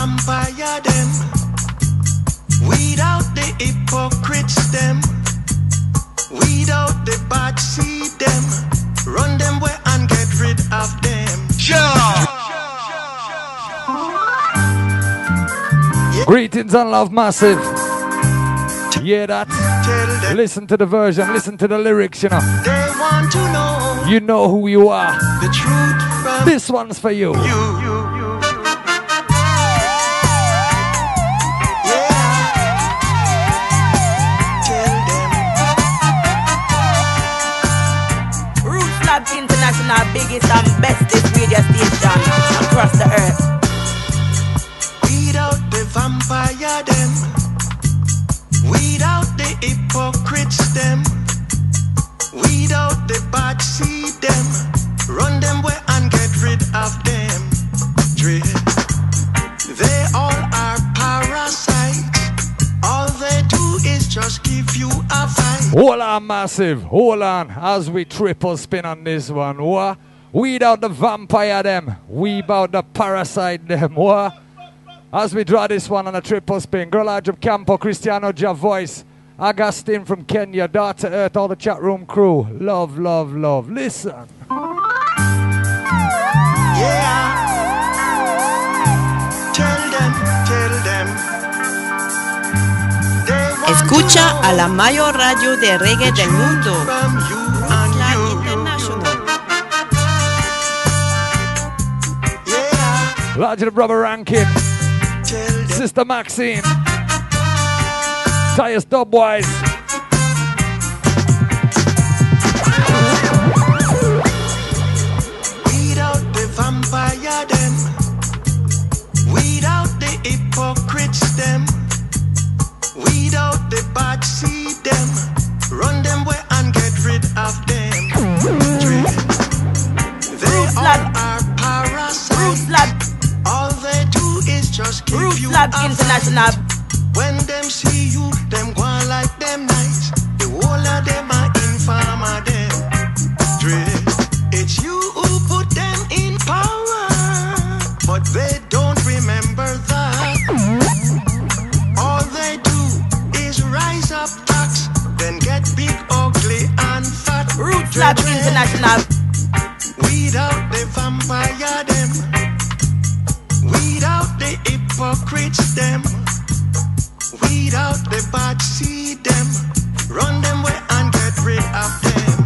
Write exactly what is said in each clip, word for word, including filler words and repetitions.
vampire them, weed out the hypocrites them, weed out the bad seed them, run them where and get rid of them. Sure. Yeah. Greetings and love massive. Hear that? Listen to the version, listen to the lyrics, you know. They want to know You know who you are. the truth from This one's for you. you. Roots Lab International, biggest and bestest radio station across the earth. Weed out the vampire them, weed out the hypocrites them, weed out the bad seed them, run them where and get rid of them. Dread. They all are parasites, all they do is just give you a fight. Hold on, massive. Hold on. As we triple spin on this one. What? Weed out the vampire them. Weed out the parasite them. What? As we draw this one on a triple spin. Girl Arjun Campo, Cristiano Javoice, Augustine from Kenya, Daughter Earth, all the chat room crew. Love, love, love. Listen. Yeah. Tell them, tell them. They want Escucha to a la know mayor radio de reggae del mundo, from you and Flag you. International. Yeah. Larger brother Rankin, Tell them. Sister Maxine, Tyus Dubwise. Weed out the vampire them, weed out the hypocrites them, weed out the bad seed them, run them where and get rid of them. Dread. They Roots all Lab. are Roots parasites, Lab, all they do is just give Roots you Lab a International. fight. When them see you, them go on like them nice, the whole of them are informer them. Dread. It's you who put them in power, but they don't remember that. All they do is rise up tax, then get big, ugly, and fat. Roots Lab Dread. International. Weed out the vampire them, weed out the hypocrites them, weed out the bad seed them, run them away and get rid of them.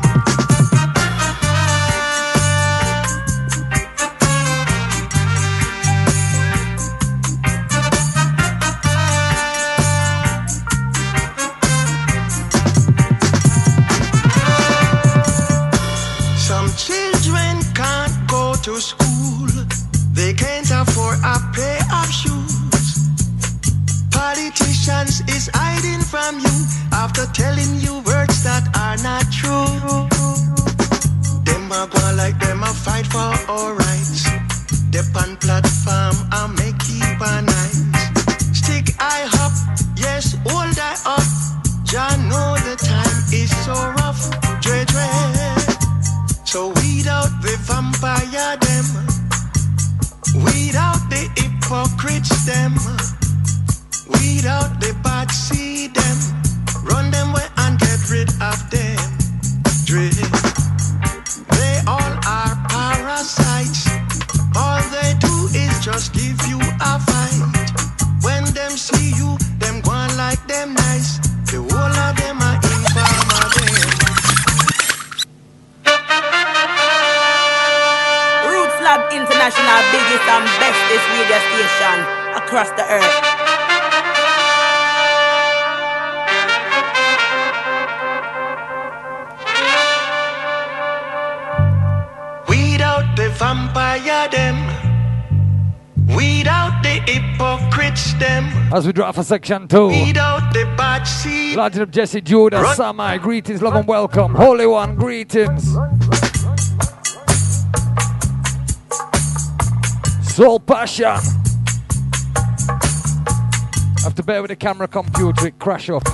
Some children can't go to school, they can't afford a pair of shoes. Politicians is hiding from you after telling you words that are not true. Them a go like them a fight for our rights. Dep on platform and make keep a nice. Stick eye up, yes, hold eye up. Jah know the time is so rough. Dre dre. So weed out the vampire them, weed out the hypocrites them, weed out the bad seed them, run them away and get rid of them. Dread. They all are parasites, all they do is just give you a fight. When them see you, them go on like them nice, the whole of them are informer them. Roots Lab International, biggest and bestest radio station across the earth. Weed out the vampire them, weed out the hypocrites them, As we drop for section two. weed out the bad seed. Larger of Jesse Judah, Run. Samai, greetings, love and welcome. Holy One, greetings. Soul Passion. Have to bear with the camera computer, it crash up.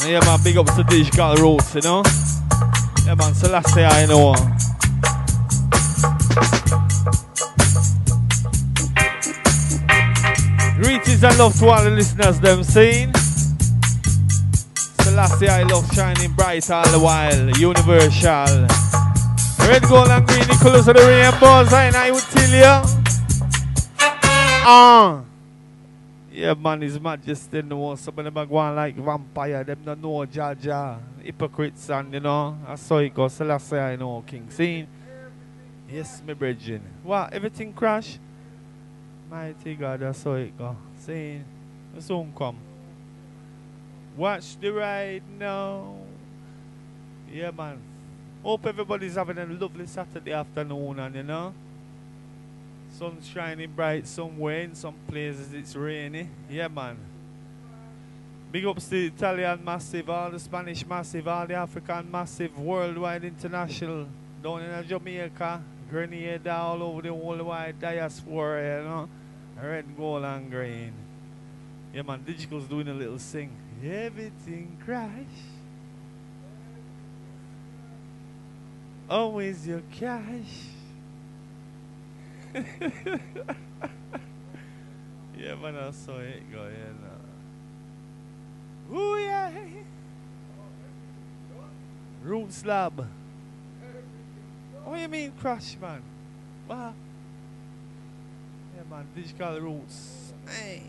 Yeah, man, big up to Digital Roots, you know. Yeah, man, Selassie, I know. Greetings and love to all the listeners, them saying. Selassie, I love shining bright all the while. Universal. Red, gold, and green, the colors of the rainbows, and I would tell you. Ah. Uh. Yeah, man, His Majesty knows. Some of them are going like vampire. Them don't know Jaja. Hypocrites, and you know. I saw it go. Selassie, I know, King. Saying. Yes, my brethren. What? Everything crash? Mighty God, I saw it go. Saying. The soon come. Watch the ride now. Yeah, man. Hope everybody's having a lovely Saturday afternoon, and you know. Sun's shining bright somewhere. In some places it's rainy. Yeah, man. Big ups to the Italian Massive, all the Spanish Massive, all the African Massive, worldwide, international. Down in Jamaica, Grenada, all over the worldwide diaspora, you know. Red, gold, and green. Yeah, man. Digital's doing a little sing. Everything crash. Always your cash. Yeah, man, I saw it go, yeah, no. Ooh, yeah. Root slab. What do you mean crash, man? What? Yeah, man, Digital Roots. Hey.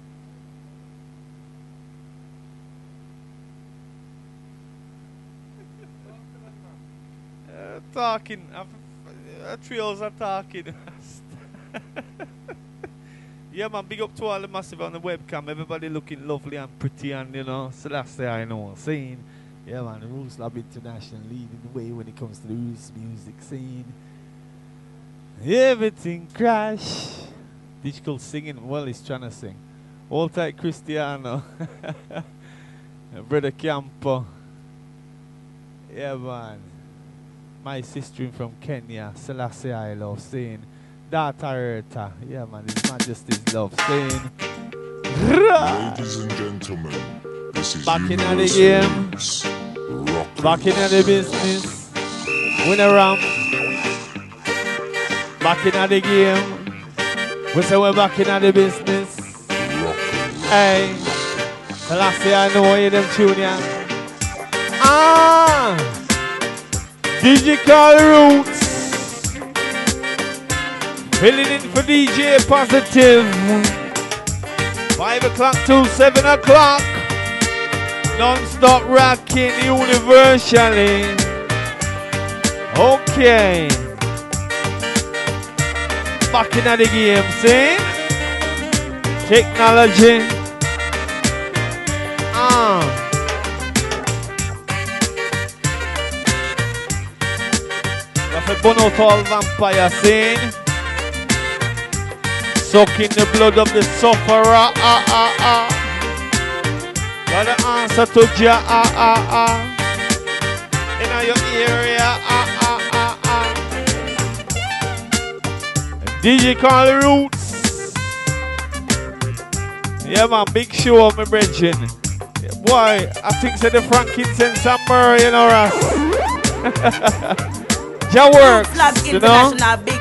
uh, talking. Uh, three hours are talking. Yeah, man, big up to all the Massive on the webcam. Everybody looking lovely and pretty, and you know, so that's the I know. Saying, yeah, man, the Roots Lab International leading the way when it comes to the Roots music scene. Everything crash. Digital singing, well, he's trying to sing. All tight Cristiano. Brother Campo. Yeah, man. My sister from Kenya, Selassie I love, saying, Daughter Erta. Yeah, man, His Majesty's love, saying, ladies and gentlemen, this is back in the game, back in the business, win a ramp, back in the game, we say we're back in the business. Hey, Selassie I know you them tune ya. Ah! Digital Roots. Filling in for D J Positive. Five o'clock to seven o'clock. Non-stop rocking universally. Okay. Back in the game, see? Technology. Ah. Burn out all vampire scene. Sucking the blood of the sufferer. Ah, ah, ah. Gotta answer to Jah. Ah, ah, ah. In your area. Ah, ah, ah, ah. Digital Roots. Yeah, man. Big show, my brethren. Boy, I think so the frankincense and myrrh, you know, Ras. Jah works, you know. Big.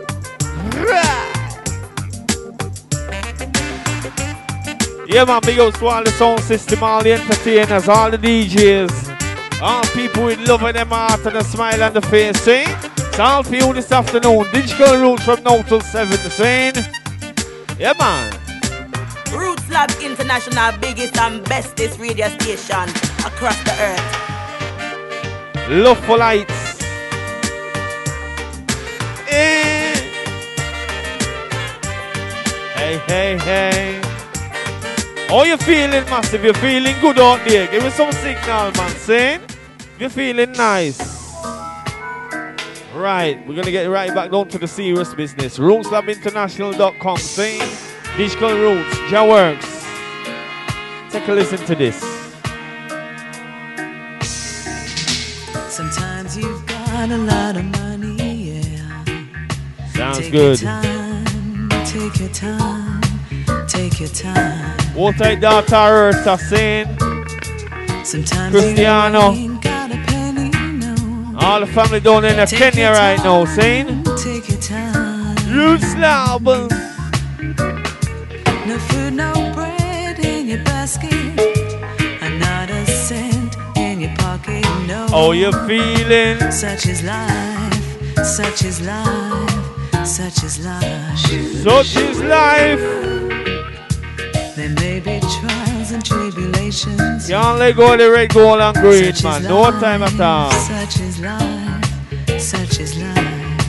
Yeah, man, big ups to all the sound system, all the entertainers, all the D Js, all people with love in them heart and a smile on the face, see? It's all for you this afternoon. Digital Roots from now till seven, saying, yeah, man. Roots Lab International, biggest and bestest radio station across the earth. Love for lights. Hey, hey, hey. How you feeling, Massive? You feeling good out there? Give me some signal, man. Saying? You're feeling nice. Right, we're going to get right back down to the serious business. roots lab international dot com. Saying? Digital Roots. Jah works. Take a listen to this. Sometimes you've got a lot of money, yeah. Sounds take good. Your time, take your time, take your time. What I daughter Earth saying? Sometimes Cristiano. you ain't got a penny, no. All the family down in Take Kenya your right now, time, saying Take your time. Roots Lab. No food, no bread in your basket, and not a cent in your pocket, no. How you feeling? Such is life, such is life, such is life. Such is life. There may be trials and tribulations. Can't let go of the red, gold, and green, Such man. is No life, time at all. Such is life, such is life.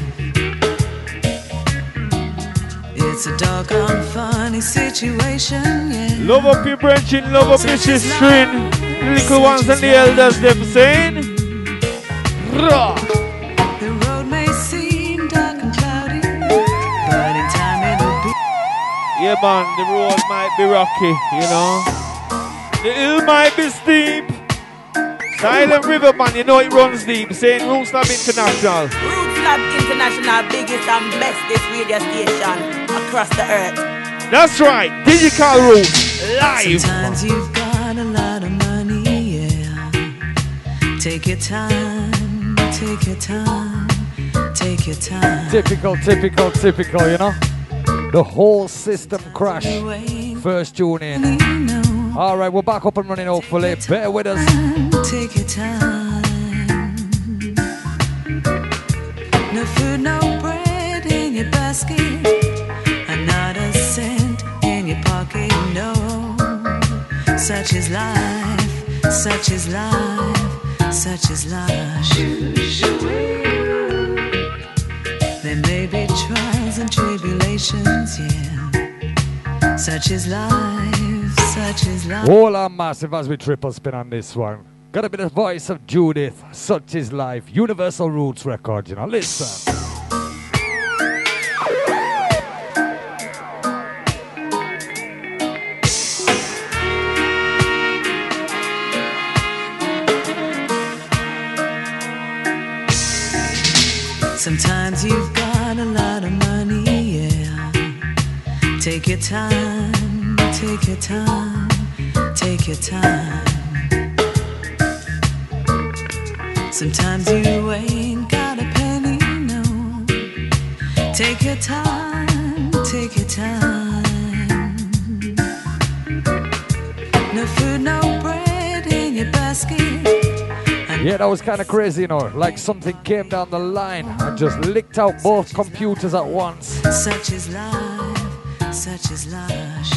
It's a doggone funny situation, yeah. Love up your branching, love up your string. Little ones and the elders, them saying. Rah. The road may seem dark and cloudy, but in time it'll be. Yeah, man, the road might be rocky, you know. The hill might be steep. Silent River, man, you know it runs deep. Saying Roots Lab International. Roots Lab International, biggest and bestest radio station across the earth. That's right, Digital Roots, live. Sometimes you've got a lot of money, yeah. Take your time, take your time, take your time. Typical, typical, typical, you know. The whole system crash. First tune in. All right, we're back up and running, hopefully. Bear with us. Take your time. No food, no bread in your basket, and not a cent in your pocket, no. Such is life, such is life, such is life. There may be trials and tribulations, yeah. Such is life, such is life. All are massive as we triple spin on this one. Gotta be the voice of Judith, Such is Life, Universal Roots record, you know. Listen. Sometimes you've got a lot of money, yeah. Take your time, take your time, take your time. Sometimes you ain't got a penny, no. Take your time, take your time. No food, no bread in your basket. Yeah, that was kind of crazy, you know. Like something came down the line and just licked out both computers at once. Such is life, such is life.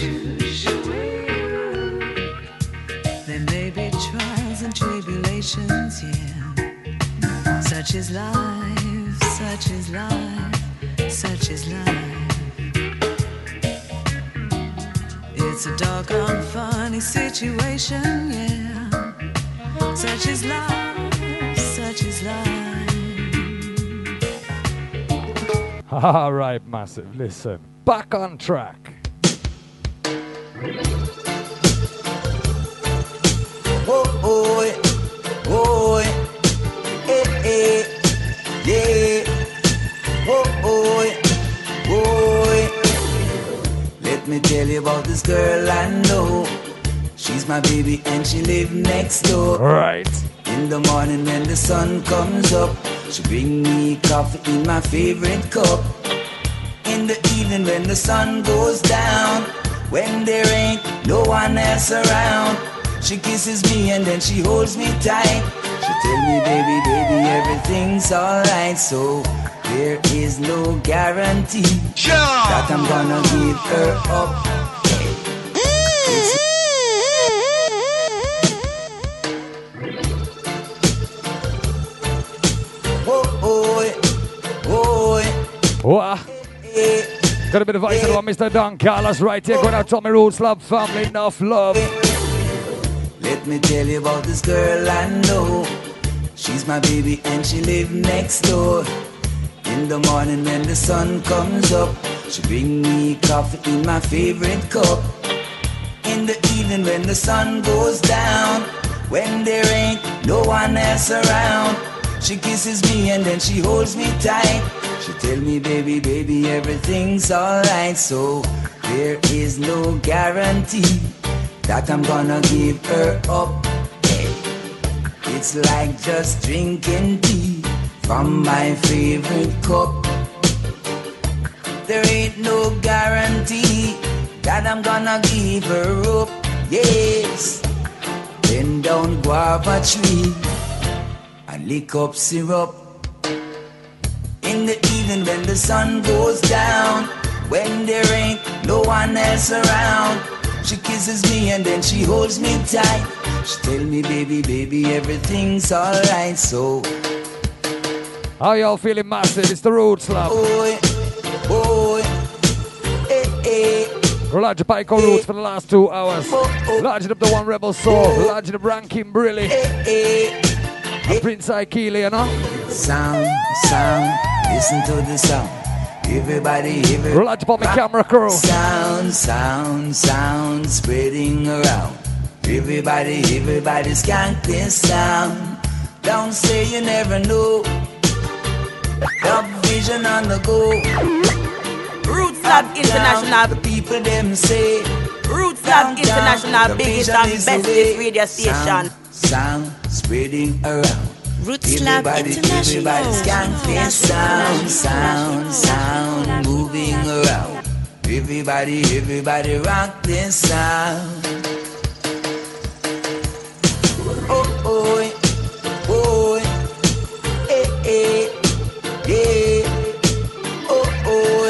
There may be trials and tribulations, yeah. Such is life, such is life, such is life. It's a doggone funny situation, yeah. Such is life, such is life. All right, massive. Listen, back on track. Oh, oh, oh, eh, eh, yeah. Oh, oh, oh. Let me tell you about this girl I know. She's my baby and she live next door. Right. In the morning when the sun comes up, she bring me coffee in my favorite cup. In the evening when the sun goes down, when there ain't no one else around, she kisses me and then she holds me tight. She tell me, baby, baby, everything's alright. So there is no guarantee sure. that I'm gonna give her up. It's What? Got a bit of voice about Mister Don Carlos right here. Going out to my Roots Lab family. Enough love. Let me tell you about this girl I know. She's my baby and she live next door. In the morning when the sun comes up, she bring me coffee in my favorite cup. In the evening when the sun goes down, when there ain't no one else around, she kisses me and then she holds me tight. She tell me, baby, baby, everything's alright. So there is no guarantee that I'm gonna give her up. Hey. It's like just drinking tea from my favorite cup. There ain't no guarantee that I'm gonna give her up. Yes, bend down guava tree and lick up syrup. In the evening when the sun goes down, when there ain't no one else around, she kisses me and then she holds me tight. She tell me, baby, baby, everything's alright. So how y'all feeling, massive? It's the Roots, love. Boy, boy, eh, eh. Large Pico Roots for the last two hours. Large up the One Rebel Soul. Large up Ranking Brilly. And Prince Ikele, you know? Sound, sound, listen to the sound. Everybody, everybody. Large up on my camera crew. Sound, sound, sound, spreading around. Everybody, everybody, skank this sound. Don't say you never know. Got vision on the go. Roots Lab International. The people them say. Roots Lab International, biggest and bestest radio station. Sound, sound spreading around. Roots Lab International. Everybody skank this sound, sound, sound, moving around. Everybody, everybody rock this sound. Oh, oh, oh, eh, eh, yeah. Oh, oh.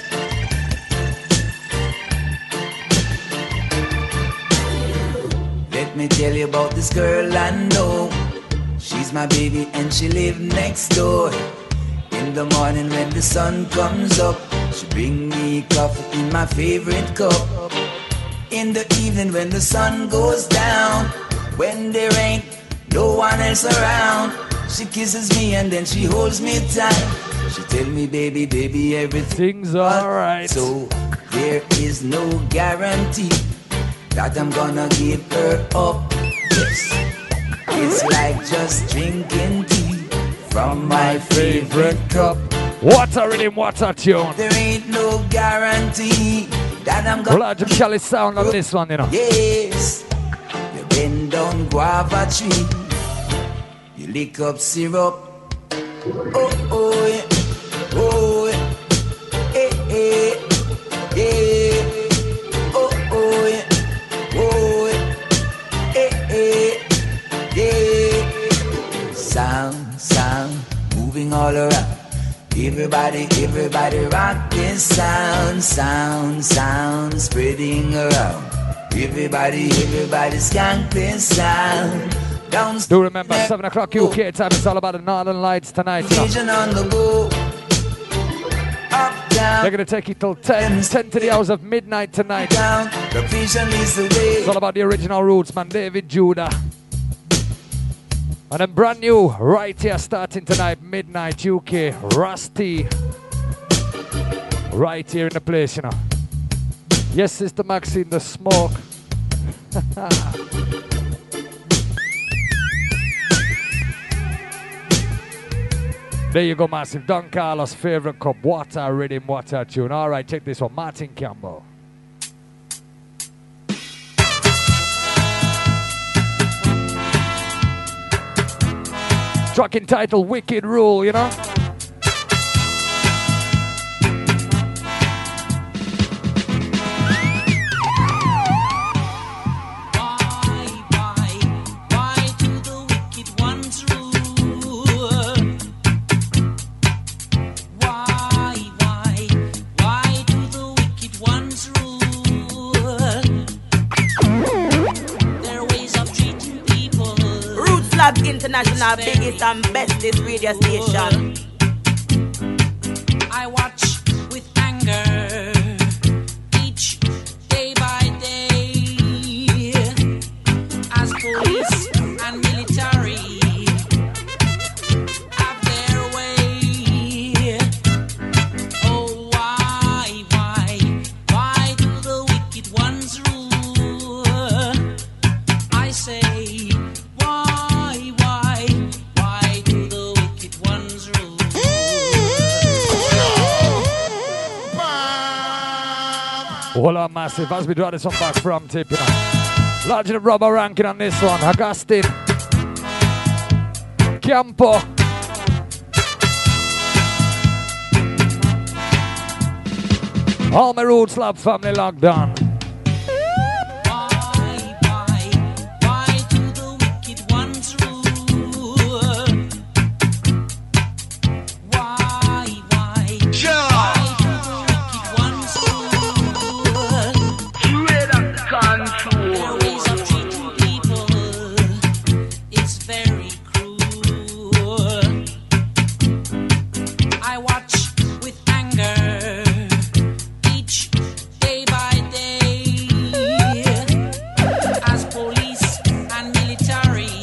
Let me tell you about this girl I know. She's my baby and she live next door. In the morning when the sun comes up, she bring me coffee in my favorite cup. In the evening when the sun goes down, when there ain't no one else around, she kisses me and then she holds me tight. She tell me, baby, baby, everything's alright. So there is no guarantee that I'm gonna give her up. Yes, it's like just drinking tea from my favorite cup. What a rhythm, what a tune. There ain't no guarantee that I'm gonna. Large Charlie sound on this one, you know. Yes, you bend down guava tree, you lick up syrup. Oh, oh, yeah. Oh, eh, eh, yeah. Oh, oh, yeah. Oh, eh, eh, yeah. Sound, sound, moving all around. Everybody, everybody rock this sound, sound, sound, spreading around. Everybody, everybody skank this sound. Do remember, seven o'clock U K time, it's all about the Northern Lights tonight. You know. Vision on the go. Up, down. They're going to take it till ten, ten to the hours of midnight tonight. Down. The vision is the way. It's all about the original roots, man, David Judah. And then brand new, right here, starting tonight, midnight U K, Rusty. Right here in the place, you know. Yes, Sister Maxine, the smoke. There you go, massive. Don Carlos' favorite cup. What a rhythm, what a tune. All right, take this one. Martin Campbell. Track entitled Wicked Rule, you know? International biggest and bestest radio station. I watch with anger each day by day as police and military have their way. Oh, why, why, why do the wicked ones rule? I say, hold on, massive, as we draw this one back from tip, you know. Large the rubber ranking on this one, Augustine. Campo. All my Roots Lab family locked on. Why, why, why do the wicked ones rule? Why, why, Sure. why do the wicked ones rule? Their ways of treating people is very cruel. I watch with anger each day by day as police and military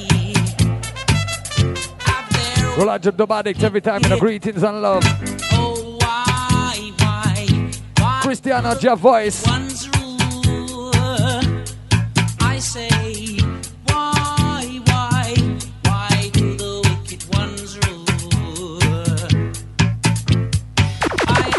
have their Roll out your Domadic every time in the greetings and love. oh why, why, why Cristiano, your voice. ones rule. I say why, why, why do the wicked ones rule? I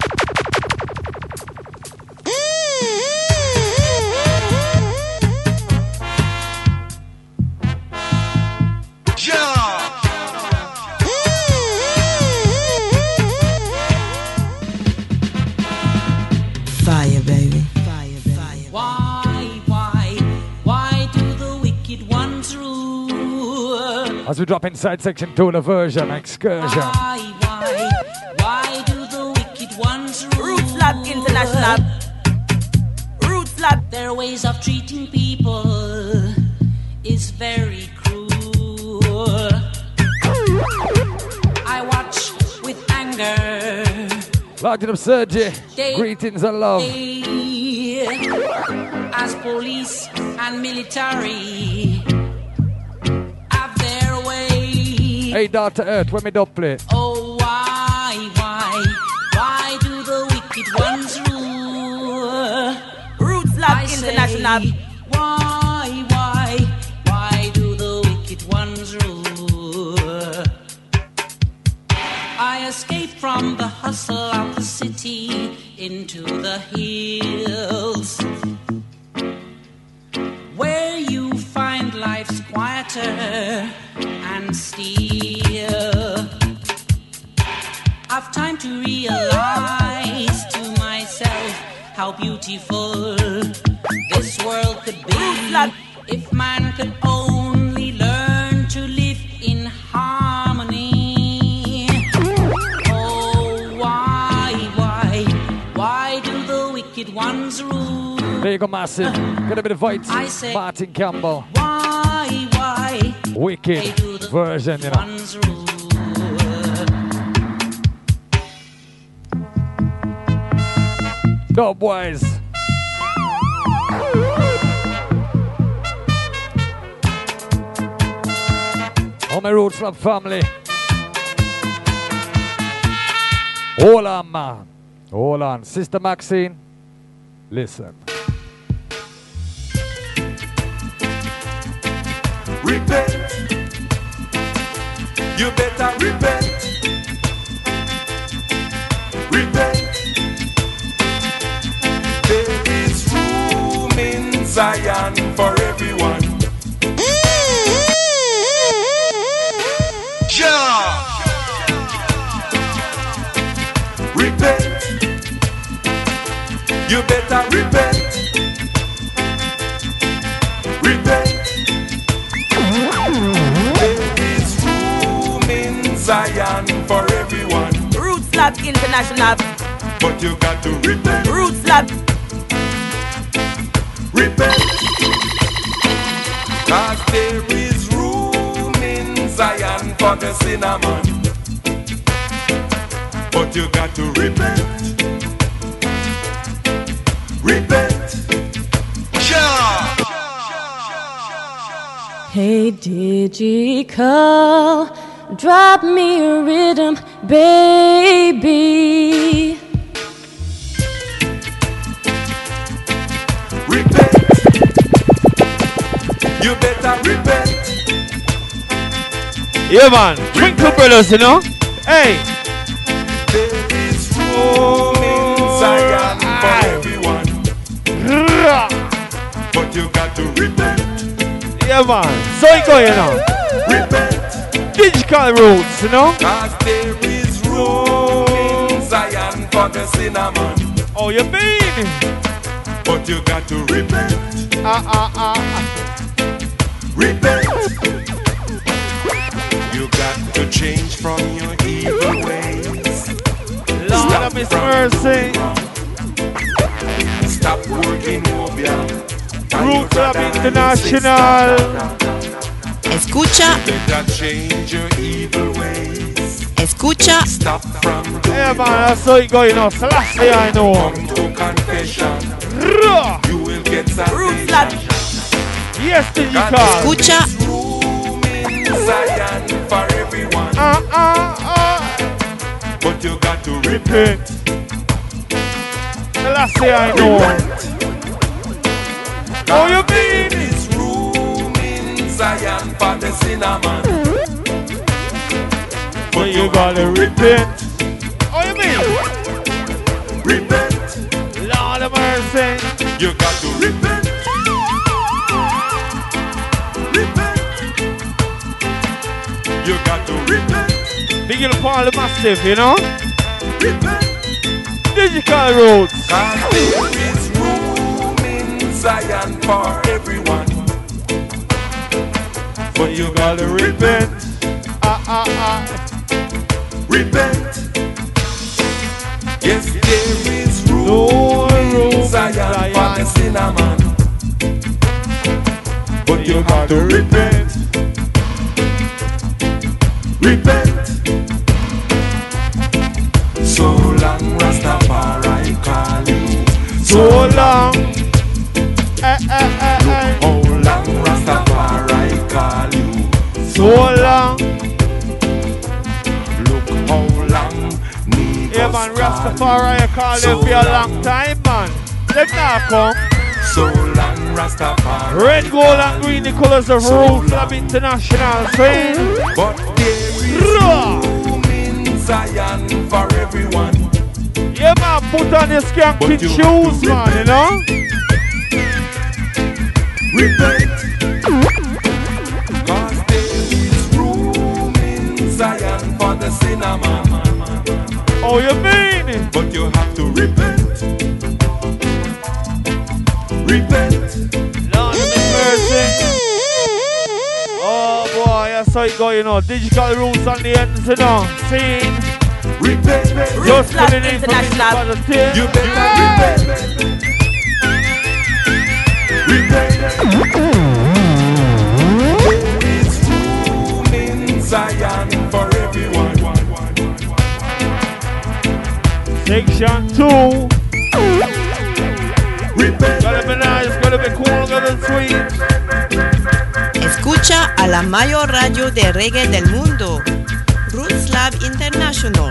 Fire, baby. Fire, baby. Why, why, why do the wicked ones rule? As we drop inside section two, the version excursion. Why, why, why do the wicked ones rule? Roots Lab International. Roots Lab. Their ways of treating people is very cruel. I watch with anger Locked it up, Sergi. Greetings and love. as police and military have their way. Hey, Doctor Earth, when me don't play. Oh, why, why, why do the wicked ones rule? Roots Lab I say, International. why, why, why do the wicked ones rule? I escaped from the hustle of the city into the hills, where you find life's quieter and still. I've time to realize to myself how beautiful this world could be if man could only learn to live in harmony. Oh, why, why, why do the wicked ones rule? There you go, massive. Get a bit of voice. I say, Martin Campbell. Why, why, Wicked version, you know. ones rule? Dub boys. All my Roots Lab family. Hold on, man. Hold on. Sister Maxine, listen. Repent. You better repent. Repent. There is room in Zion for everyone. Yeah. Repent. You better repent. Repent. There is room in Zion for everyone. Roots Lab International. But you got to repent. Roots Lab. Repent. Cause there is room in Zion for the cinnamon. But you got to repent. Repent. Yeah. Hey, Digical, drop me a rhythm, baby. Repent. You better repent. Yeah, man. Twinkle Brothers, you know? Hey. There is room in Zion for everyone. But you got to repent. Yeah, man. So it go, you know. Repent. Digital roots, you know? Cause there is room in Zion for the cinnamon. Oh, you mean? But you got to repent. Ah, ah, ah, ah. Repent. You got to change from your evil ways. Lord of His mercy. Stop working Mobia. Roots Club International. Escucha. You better change your evil ways. Escucha. Stop from doing. Yeah, man, that's how it going on. Selassie, I know. Come to confession. You will get Roots Club. salvation. Yes, Digital. Escucha. Room in Zion for everyone. Ah, ah, ah. But you got to repent. Selassie, I know. Oh, you mean? There is room in Zion for the cinnamon. But you gotta repent. Oh, you mean? Repent. Lord of mercy. You got to repent. Repent. You got to repent. Big up Paul the Massive, you know? Repent. Digital roots. Cause there is room in Zion for everyone. But you gotta repent. Ah, ah, ah. Repent. Yes, there is room No in room Zion in for the Zion. cinnamon. But you have to repent. Repent. So long Rastafari call you. So long. Eh, eh, eh, eh. How long Rastafari call you. So long. Look how long need Yeah, us man, call Rastafari, I call So them for a long time, man. Let now come. So long Rastafari. Red, gold, and green, the colors of Roots Club International. Swing. But there is room in Zion for everyone. Yeah, man, put on your skank But pit you shoes, have to man, you know? Repent. Cause there is room in Zion for the cinnamon. Oh, you mean? But you have to repent. Repent. Lord of mercy. Oh, boy, that's how it go, you know. Digital roots on the ends, you know. See? Repent. Just Club putting in for International. positive. You better repent. Repent. There is room in Zion for everyone. Section two. Repent. Gotta be nice, gotta be cool, gotta be sweet. Escucha a la mayor radio de reggae del mundo. Roots Lab International.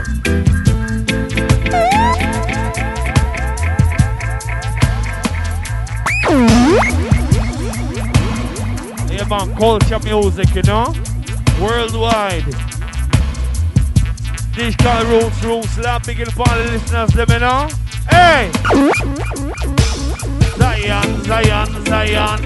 Yeah, man, culture music, you know? Worldwide. Digital roots, roots, lab, big up all the listeners, them, you know? Hey! Zion, Zion, Zion.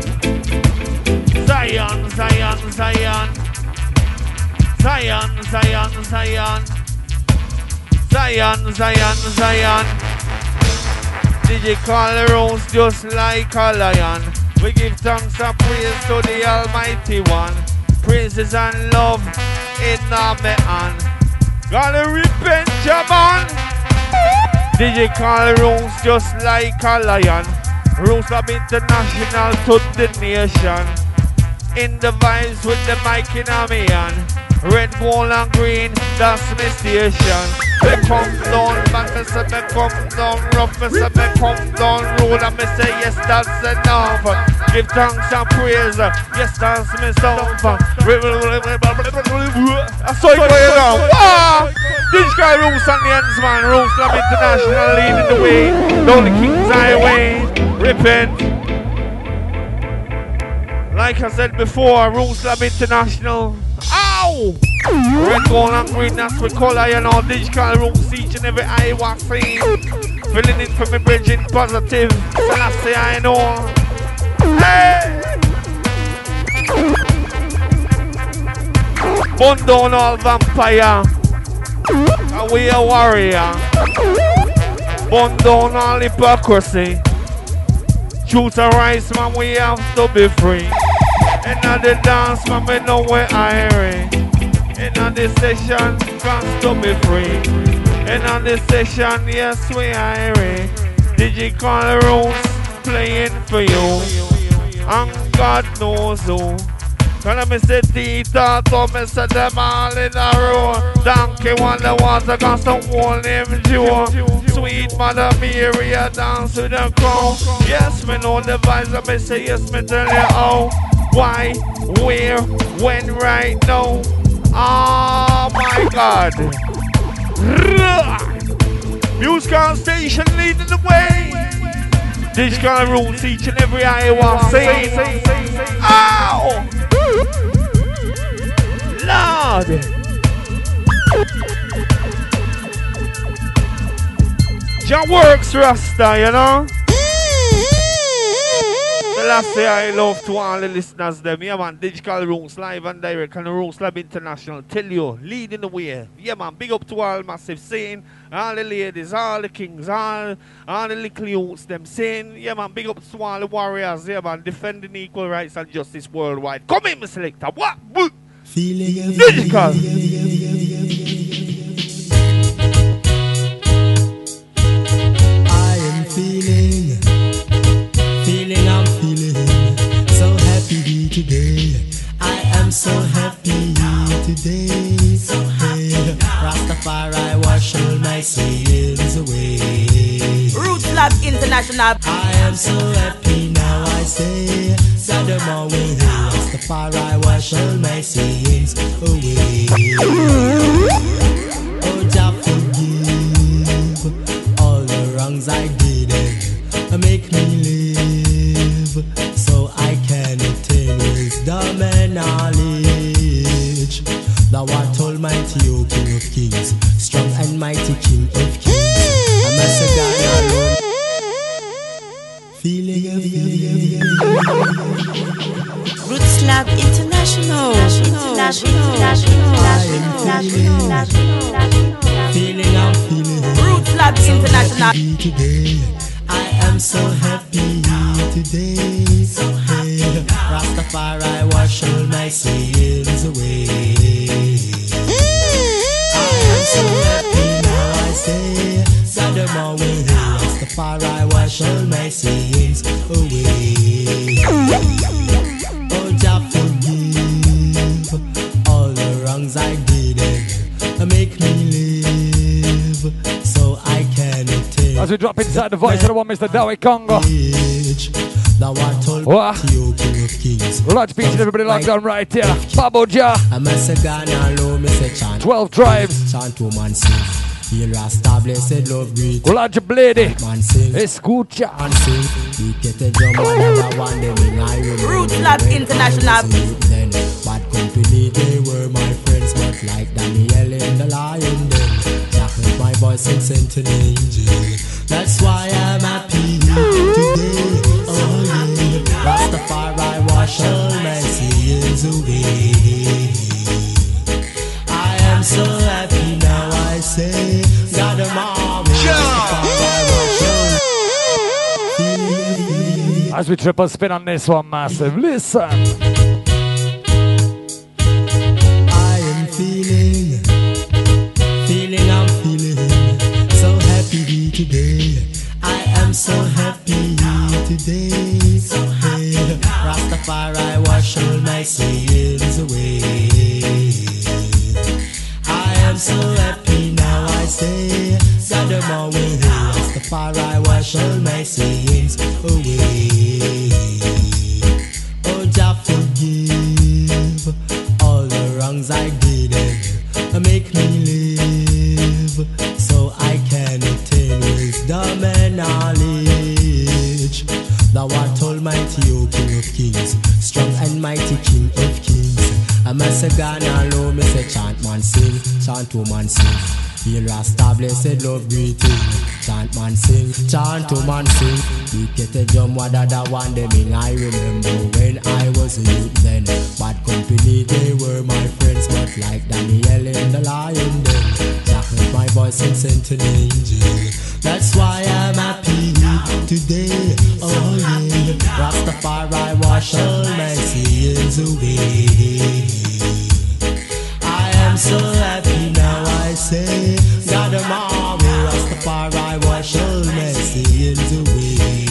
Zion, Zion, Zion. Zion, Zion, Zion. Zion, Zion, Zion. Digital roots just like a lion. We give thanks and praise to the Almighty One. Praises and love in our hand. Gotta repent, Jaman. Digital roots just like a lion. Roots Club International to the nation. In the vibes with the mic in a me hand. Red, gold and green, that's my station. Me come down, back me say me come down rough, me say me come down road, and me say yes, that's enough. Give thanks and praise, yes, that's me stuff. I saw it going on. Ah! Digital roots and the ends, man. Roots Club International leading the way. Down the King's Highway. Repent. Like I said before, Roots Club International. Ow! Red, gold and green, that's we color, you know. Digital roots each and every eye was seen. Filling it for me, bridging positive. So I say I know. Hey! Burn down all vampire. And we a warrior. Burn down all hypocrisy. Truth and rights, man, we have to be free. In the dance, man, we know we're irie. In the session, got to be free. In the session, yes, we irie. Digital rules playing for you. And God knows who. Can I miss the Tita, so me set them all in a row. Donkey want the water, got some whole name Joe. Sweet Mother Mary, a dance with the crown. Yes, me know the vibes, I me say yes, me tell you how. Why, where, when, right now. Oh my God. Musical station leading the way. Digital rules each and every I want to say. Ow! Lord! Jah works, Rasta, you know? The last day I love to all the listeners them. Yeah man, Digital Rooms live and direct and Rooms Lab International. Tell you, leading the way. Yeah man, big up to all massive scene. All the ladies, all the kings, all, all the little youths them saying. Yeah man, big up to all the warriors. Yeah man, defending equal rights and justice worldwide. Come in, my selector. What? Feeling Digital. I am feeling, feeling, I'm feeling so happy today. I am so happy today. So happy. Rastafari wash all my sins away. Roots Lab International. I am so happy now, I say. Saddam away. Rastafari wash all my sins away. Oh, Jah forgive all the wrongs I did and make me live so I can attain wisdom and knowledge. Thou art almighty, O King of Kings, strong and mighty King of Kings. I'm a Sagana feeling a feeling. Roots Lab International. Feeling, I'm feeling. Roots Lab International. Today, I am so happy today. So happy. Rastafari wash all my sins away. I am so happy now, I say. Saddam away. Rastafari wash all my sins away. Oh, Jah forgive all the wrongs I did and make me live so I can attain. As we drop inside the voice of the one, Mister Dowie Congo. Thou art told What? you, King of Kings. Large beach and everybody locked down right here. Babu Jah. I'm a Sagana low, me say chant. Twelve tribes. Chant woman sing. Heal Rasta, blessed love greet. Large Blady. Man sing. Escucha. Man sing. We get a drum another one, them in I remember. Roots Lab International. Then bad company, they were my friends, but like Daniel and the lion, then Jack with my voice and sent an angel. That's why I'm happy today. Oh yeah, Rastafari wash all my sins away. I am so happy now, I say. God of my As we triple spin on this one, massive. Listen. I am feeling, feeling, I'm feeling so happy today. I am so happy today. So happy. Rastafari wash all my sins away. I am so happy now, I say. Saddam away. Rastafari wash all my sins away. Oh, Jah forgive all the wrongs I did and make me live so I can attain wisdom and knowledge. Thou art almighty, O King of Kings, strong and mighty King of Kings. I'm a Sagana low, me say chant man sing, chant woman sing. Heal Rasta, blessed love greeting. Chant man sing, chant woman sing. We get a drum, what other one them in. I remember when I was a youth then. Bad company, they were my friends, but like wash all my sins away. I am so happy now, I say, God Almighty, Rastafari, wash all my sins away.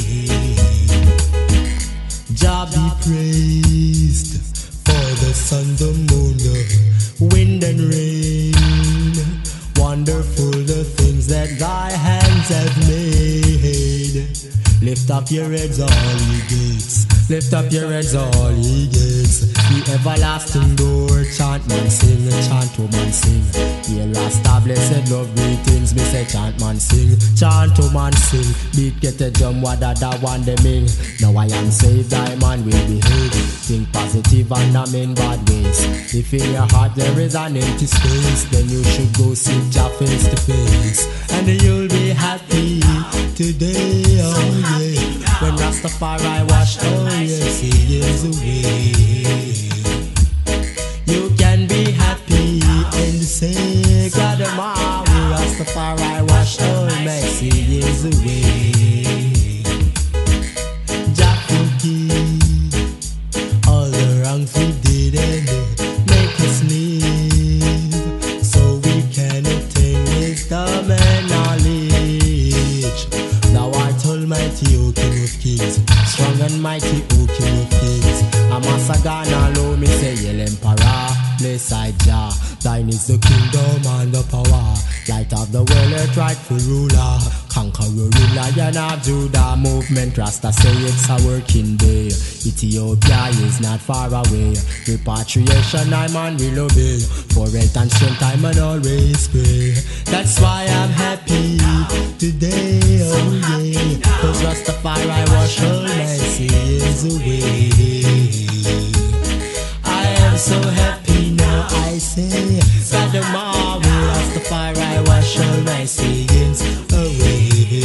Jah be praised for the sun, the moon, the wind and rain. Wonderful the things that thy hands have made. Lift up your heads, all ye gates. Lift up your heads, all ye gates. The everlasting door. Chant man sing, chant woman sing. Ye last blessed love greetings. Me say chant man sing, chant woman sing. Beat get a drum, wada da one deming. Now I am saved, I man will behave. Think positive and I'm in bad ways. If in your heart there is an empty space, then you should go seek Jah face to face, and you'll be happy today, oh yeah. When Rastafari washed all your sins away, you can be happy and say, God Almighty, Rastafari washed all my sins away. Jah forgive all the wrongs we did and make us live, so we can attain wisdom and knowledge. Thou art almighty, O King of Kings, strong and mighty, O King of Kings. Amasagana lo me say, Yel Emperor, blessed Jah. Thine is the kingdom and the power, light of the world, earth rightful ruler. Conqueror, Lion of Judah, movement Rasta say it's a working day. Ethiopia is not far away. Repatriation I man will obey. For health and strength I man always pray. That's why I'm happy today, oh yeah. Cause Rastafari wash all my sins away. I am so happy now, I say, God Almighty, Rastafari wash all my sins away.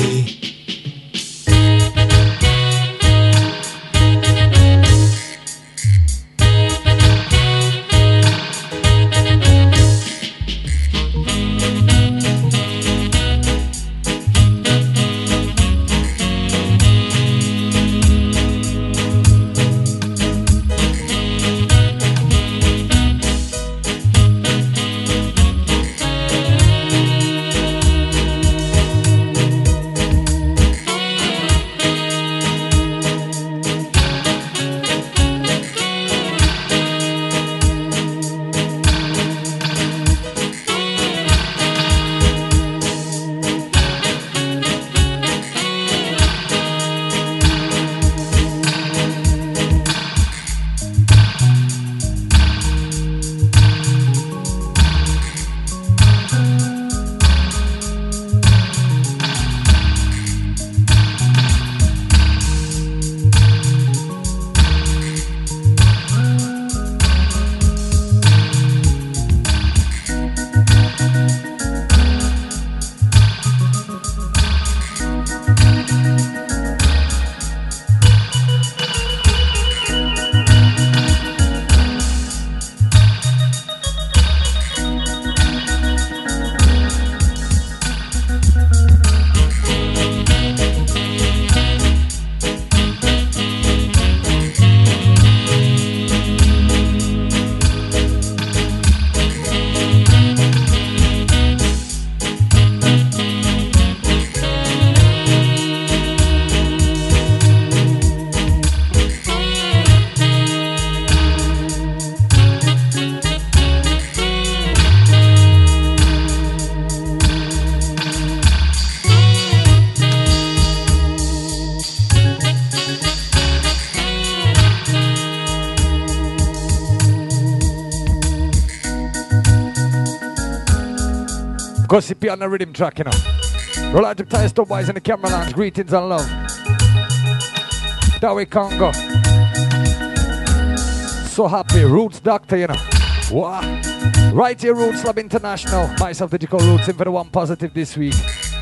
Gossipy on the rhythm track, you know. Roll out the tires, stop boys in the camera lounge. Greetings and love. That way Congo. So happy. Roots Doctor, you know. Wow. Right here, Roots Lab International. Myself, Digital Roots, in for the one positive this week.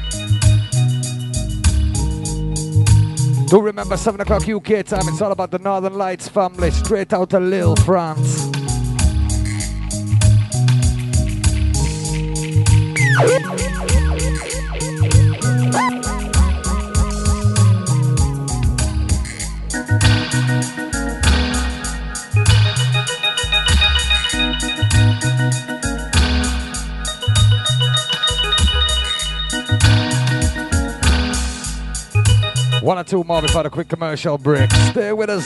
Do remember, seven o'clock U K time. It's all about the Northern Lights family. Straight out of Lille, France. or two more before the quick commercial break. Stay with us.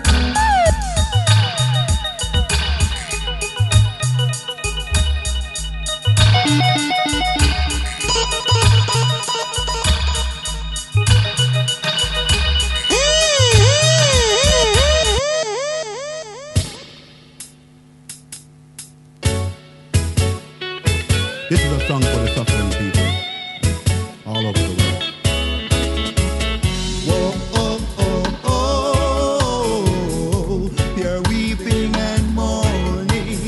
This is a song for the suffering people all over the world. Whoa, oh, oh, oh, you're weeping and mourning.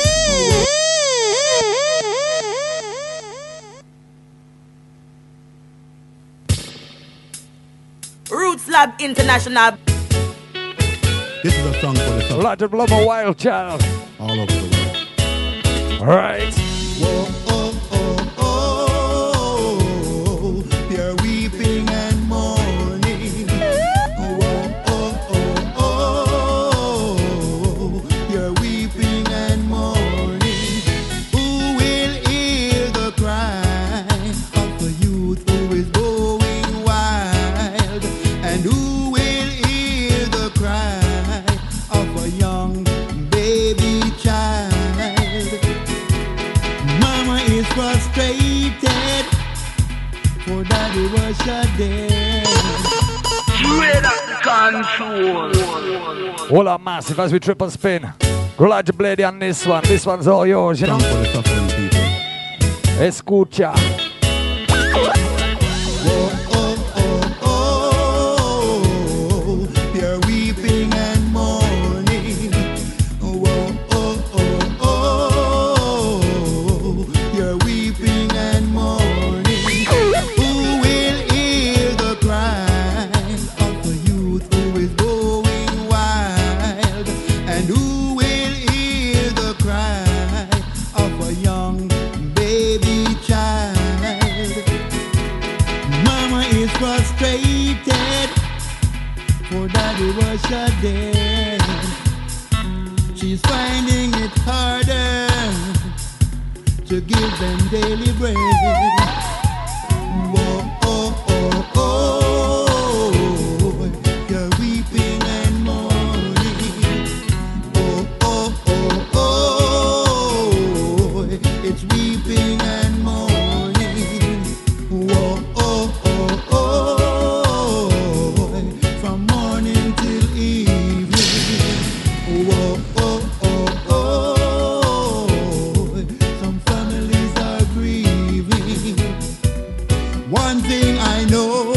Roots Lab International. This is a song for the suffering. Lot of love, a wild child. All over the world. All right. Whoa, oh, oh, oh, you're weeping and mourning. Whoa, oh, oh, oh, you're weeping and mourning. Who will hear the cry of the youth who is going wild? And who will hear the cry of a young baby child? Is frustrated, for daddy was shut dead. Control. Hold on, massive as we triple spin. Garage Blade on this one. This one's all yours, you know. Escucha. Oh, oh, oh, oh, you're weeping and mourning. Oh, oh, oh, oh. You're weeping and mourning. Who will hear the cry of the youth who is going wild? And who will hear the cry of a young baby child? Mama is frustrated, for daddy was shut dead. She's finding it harder to give them daily bread. Whoa, oh, oh, oh, you're weeping and mourning. Oh, oh, oh, oh, it's weeping and mourning. Whoa, oh, oh, oh, from morning till evening. Whoa, oh, oh, oh. One thing I know,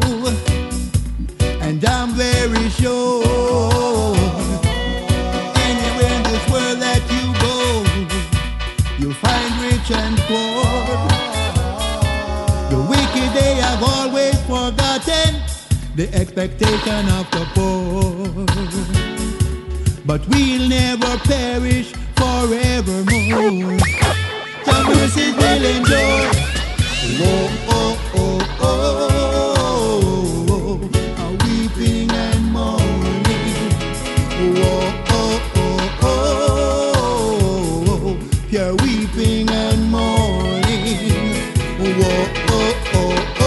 and I'm very sure, anywhere in this world that you go, you'll find rich and poor. The wicked, they have always forgotten the expectation of the poor. But we'll never perish forevermore. Some mercies will endure. Whoa, oh, oh, oh, oh, weeping and mourning. Whoa, oh, oh, oh, you're weeping and mourning. Whoa, oh, oh,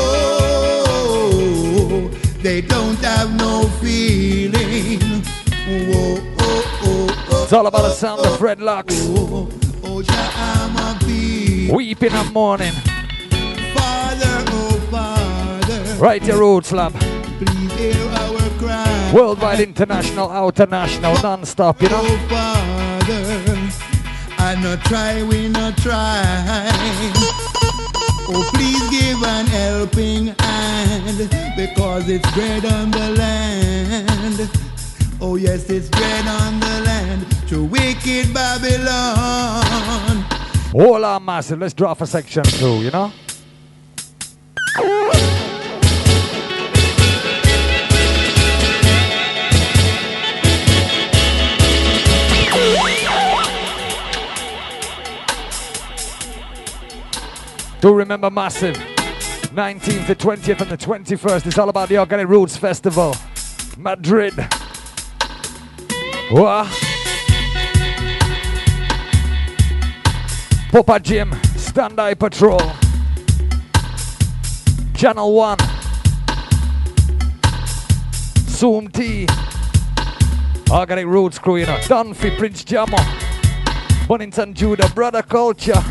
oh, they don't have no feeling. Whoa, oh, oh, oh, it's all about the sound of Fred Lux. Oh, oh, I'm a bee. Weeping and mourning. Father, oh Father, right your Roots Lab. Please hear our cry. Worldwide, international, outer national, non-stop, you know. Oh Father, I not try, we not try. Oh please give an helping hand, because it's bread on the land. Oh yes, it's bread on the land to wicked Babylon. Hold on, massive, let's draw for section two, you know. Do remember massive, nineteenth, the twentieth and the twenty-first. It's all about the Organic Roots Festival, Madrid. What? Papa Jim, Stand Eye Patrol, Channel one. Zoom T. Organic Roots crew, you know. Dunphy, Prince Jammer. Bonington Judah, Brother Culture.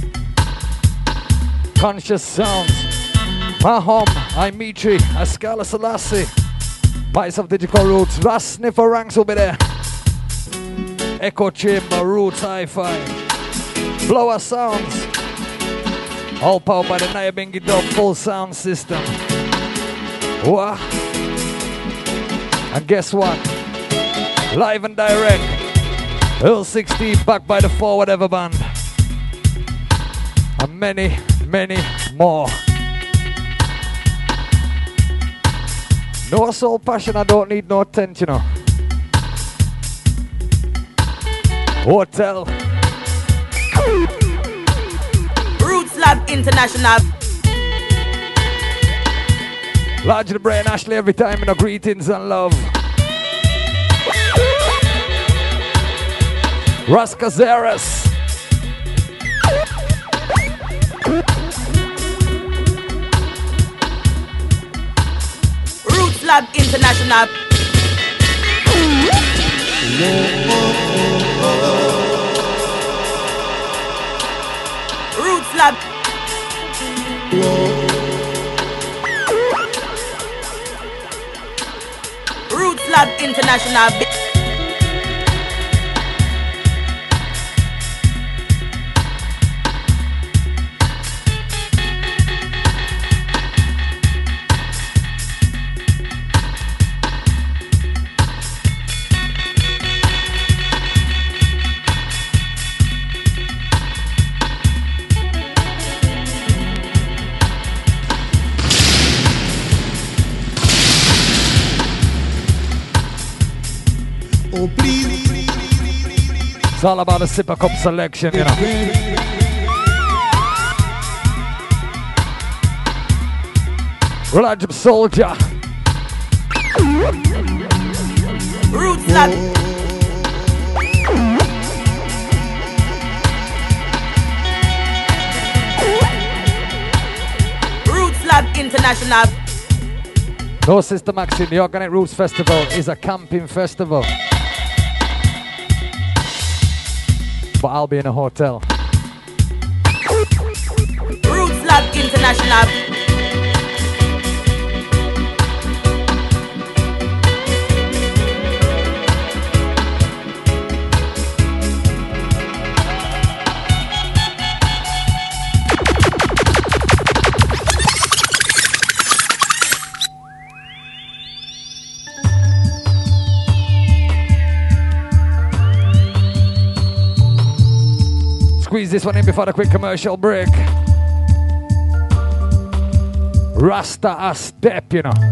Conscious Sounds. Mahom, I'm Mitri, Ascala Selassie. Bites of Digital Roots. Ras Sniffer Ranks will be there. Echo Chamber, Roots Hi-Fi. Blower Sounds. All powered by the Nyabingi Dub full sound system. What? And guess what? Live and direct. L sixteen backed by the Forward Ever Band. And many, many more. No soul passion, I don't need no tent, you know. Hotel. Roots Lab International. Large the brain, Ashley, every time, you know, greetings and love. Rascazeras. Roots Lab International. Roots Lab. Roots Lab International. It's all about a Sipper Cup selection, you know. Religious Soldier. Roots Lab. Roots Lab International. No, Sister Maxine, the Organic Roots Festival is a camping festival. But I'll be in a hotel. Roots Lab International. Squeeze this one in before the quick commercial break. Rasta a step, you know.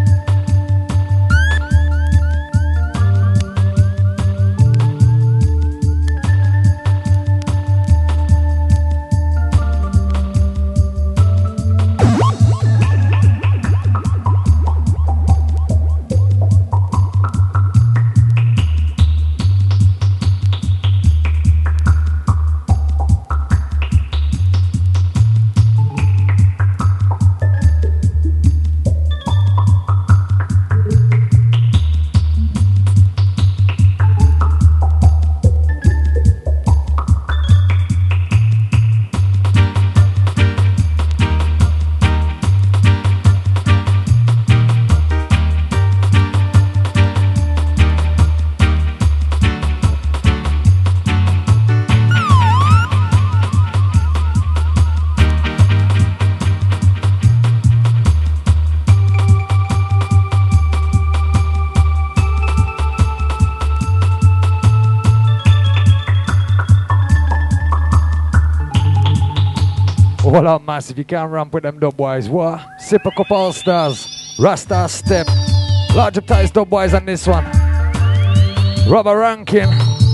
Hold on, massive. You can't ramp with them dub boys. What? Sipper Cup All Stars. Rasta Step. Large up ties dub boys on this one. Rubber Ranking.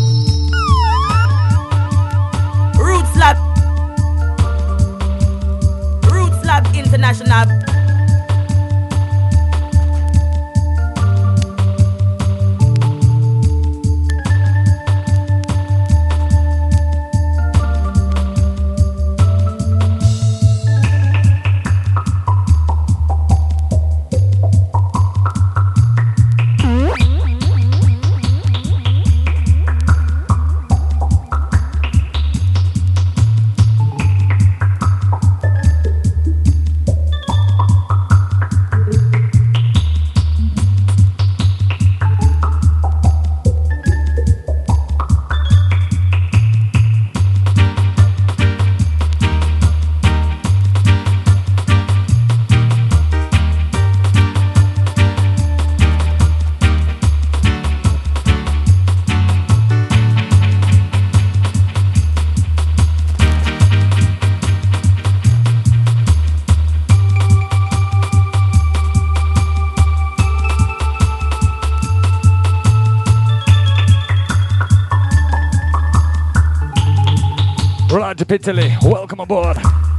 Roots Lab. Roots Lab International. Magic Italy, welcome aboard.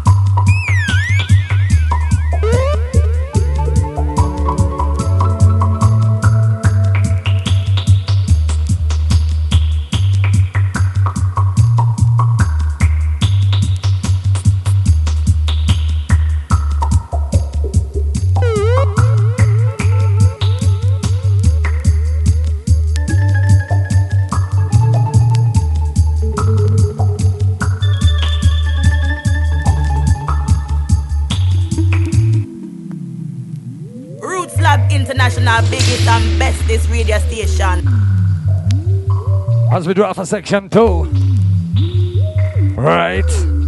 International biggest and bestest radio station. As we draw for section two. Right.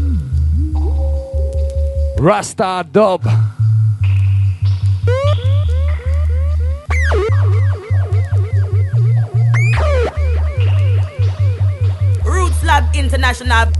Rasta dub. Roots Lab International.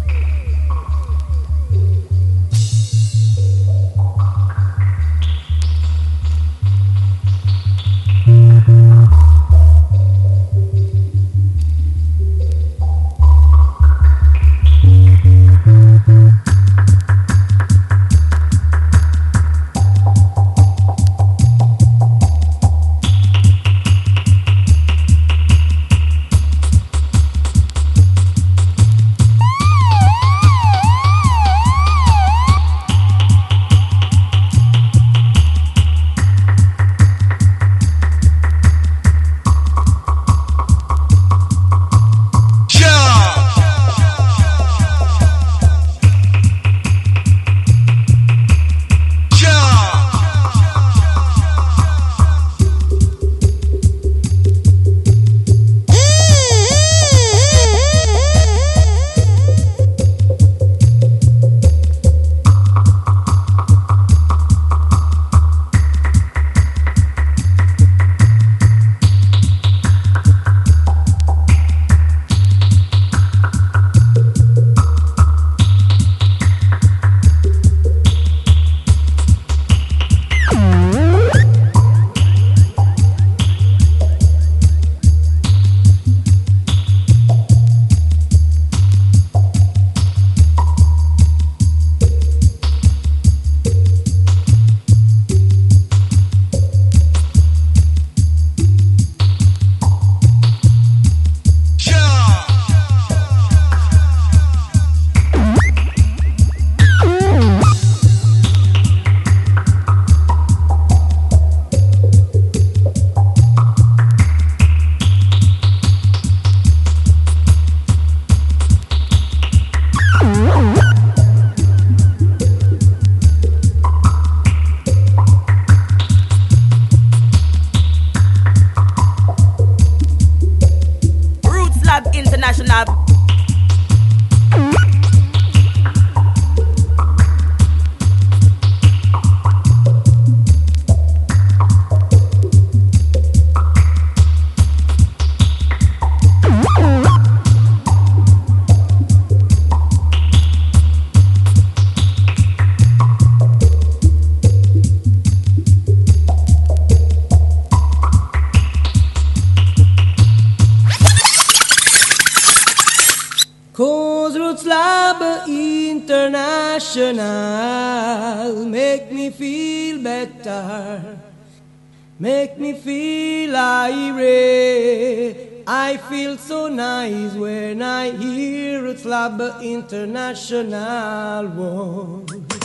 International, make me feel better, make me feel irate. I feel so nice when I hear it's Lab International. Whoa.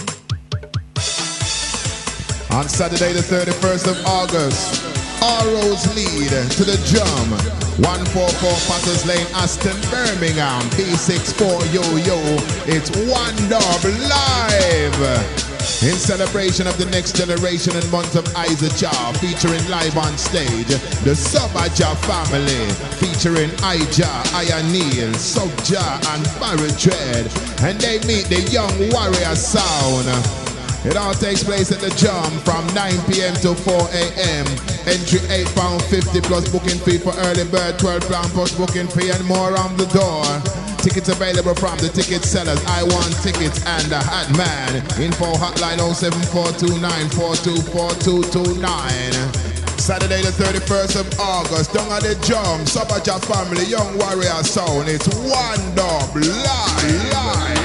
On Saturday the thirty-first of August, all roads lead to the Jam. one forty-four Potters Lane, Aston, Birmingham. B sixty-four, yo, yo. It's One Dub live. In celebration of the next generation and month of Isaac Jah, featuring live on stage, the Sub-Jah family, featuring Ija, Ioneel, Sub-Jah, and Barry Dread. And they meet the Young Warrior Sound. It all takes place at the Jam from nine p m to four a m Entry eight pounds fifty plus booking fee for early bird, twelve pounds plus booking fee and more on the door. Tickets available from the ticket sellers, I Want Tickets and the Hat Man. Info hotline oh seven four two nine four two four two two nine. Saturday the thirty-first of August, down at the Jam, Sabaja family, Young Warrior Sound. It's one dub live, live.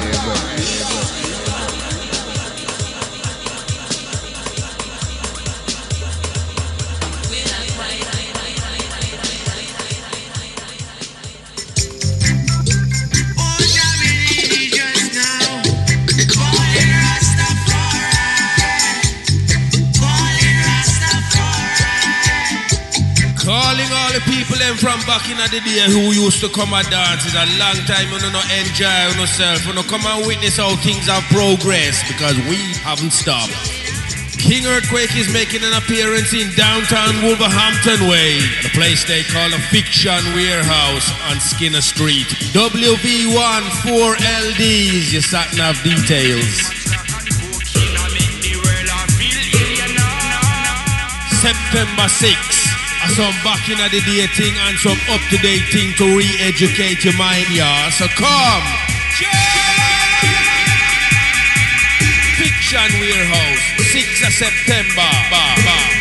Calling all the people them from back in the day who used to come and dance. It's a long time you don't enjoy yourself. You don't come and witness how things have progressed because we haven't stopped. King Earthquake is making an appearance in downtown Wolverhampton Way, the place they call a Fiction Warehouse on Skinner Street. W V one four L Ds, your sat nav details. September sixth. Some back in the day thing and some up-to-date thing to re-educate your mind, yeah. So come! Fiction Warehouse, sixth of September. Ba, ba, ba.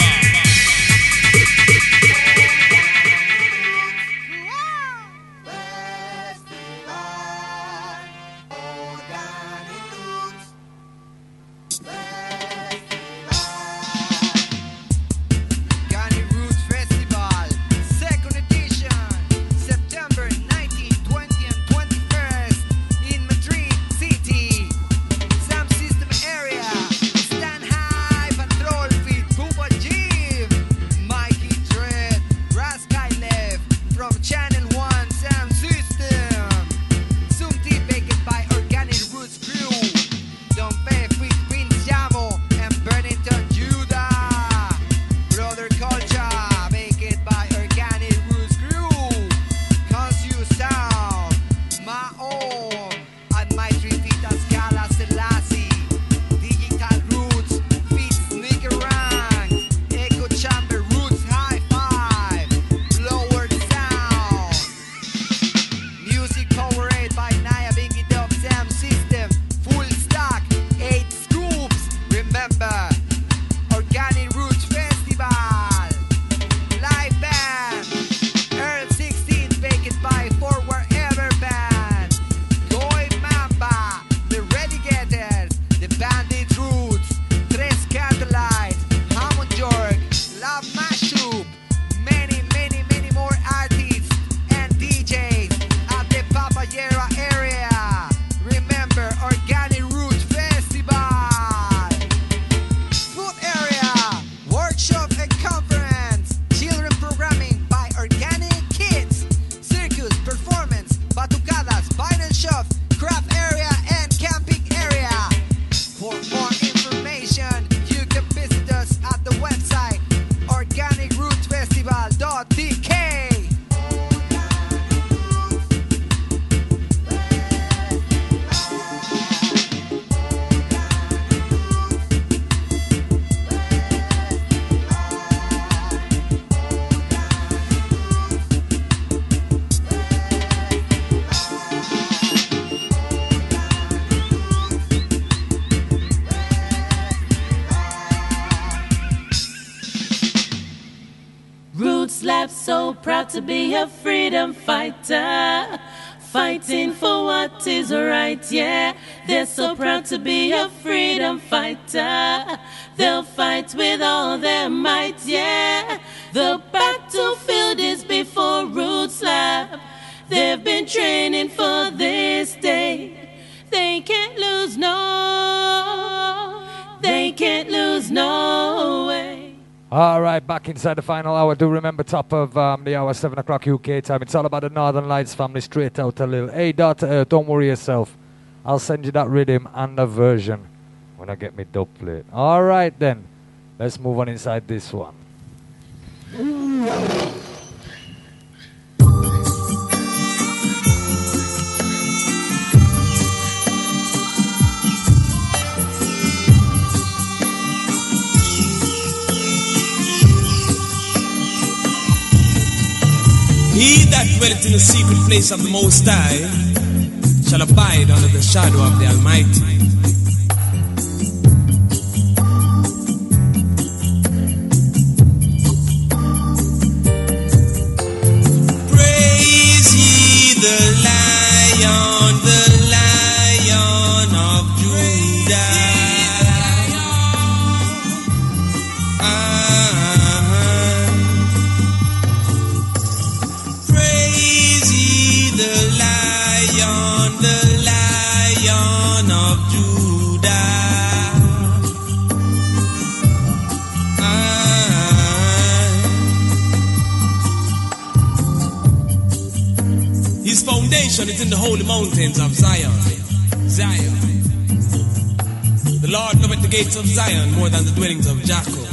So proud to be a freedom fighter, fighting for what is right, yeah. They're so proud to be a freedom fighter. They'll fight with all their might, yeah. The battlefield is before Roots Lab. They've been training for this day. They can't lose, no. They can't lose, no way. All right, back inside the final hour. Do remember, top of um, the hour, seven o'clock U K time. It's all about the Northern Lights family, straight out a little. Hey, daughter Earth, don't worry yourself. I'll send you that rhythm and the version when I get me dub plate. All right, then. Let's move on inside this one. He that dwelleth in the secret place of the Most High shall abide under the shadow of the Almighty. the Lion of Judah. His foundation is in the holy mountains of Zion. Zion. The Lord loveth the gates of Zion more than the dwellings of Jacob.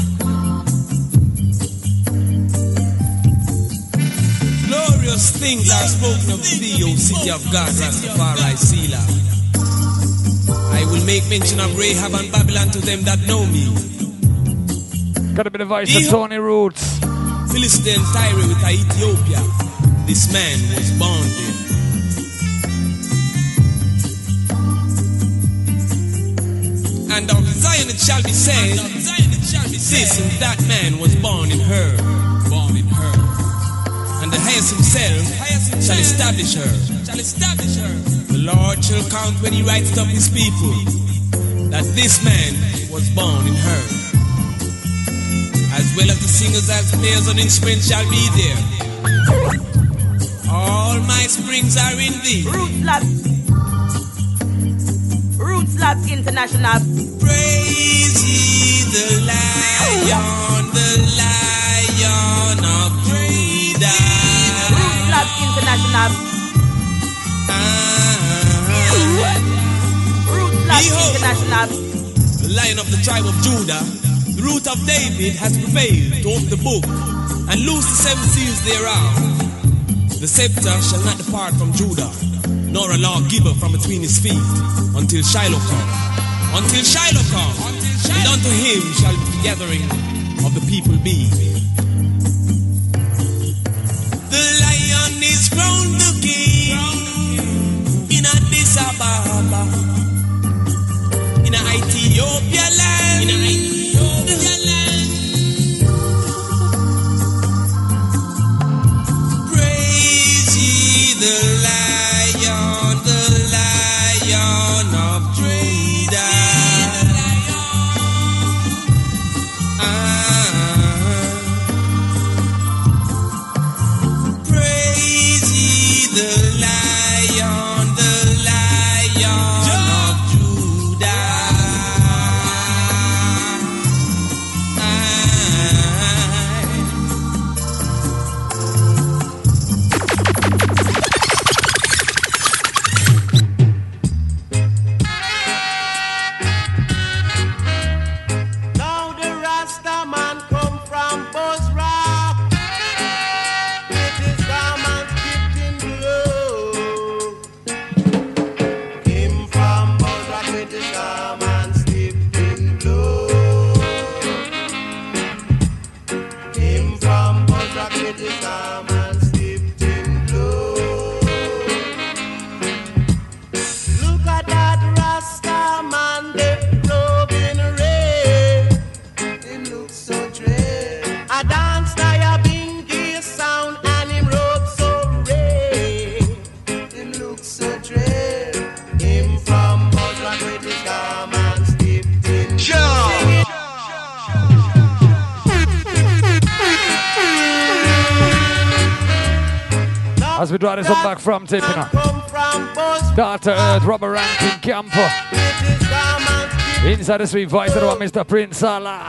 Glorious things are spoken of thee, O city of God, Rastafari, Selah. I will make mention of Rahab and Babylon to them that know me. Got a bit of voice of Tony Roots. Philistine Tyre with Ethiopia. This man was born there. And of Zion it shall be said, this and that man was born in her. Born in her. And the highest himself shall establish her. Shall establish her. The Lord shall count when he writes up his people, that this man was born in her. As well as the singers as players on instruments shall be there. All my springs are in thee. Roots Lab. Roots Lab International. Praise ye the Lion, the Lion of Judah. Roots Lab International. Roots Lab International. The Lion of the tribe of Judah, the root of David, has prevailed to open the book and loose the seven seals thereof. The scepter shall not depart from Judah, nor a lawgiver from between his feet, until Shiloh come. Until Shiloh come, and unto him shall the gathering of the people be. The lion is crowned the king in Addis Ababa, in Ethiopia land, in Ethiopia land. The lion, the lion of Judah. Ah, praise ye the lion, the lion of Judah. As we draw this one back from Tipina. Doctor Earth, Robert Rankin Camper. Inside the sweet voice of the one, Mister Prince Salah.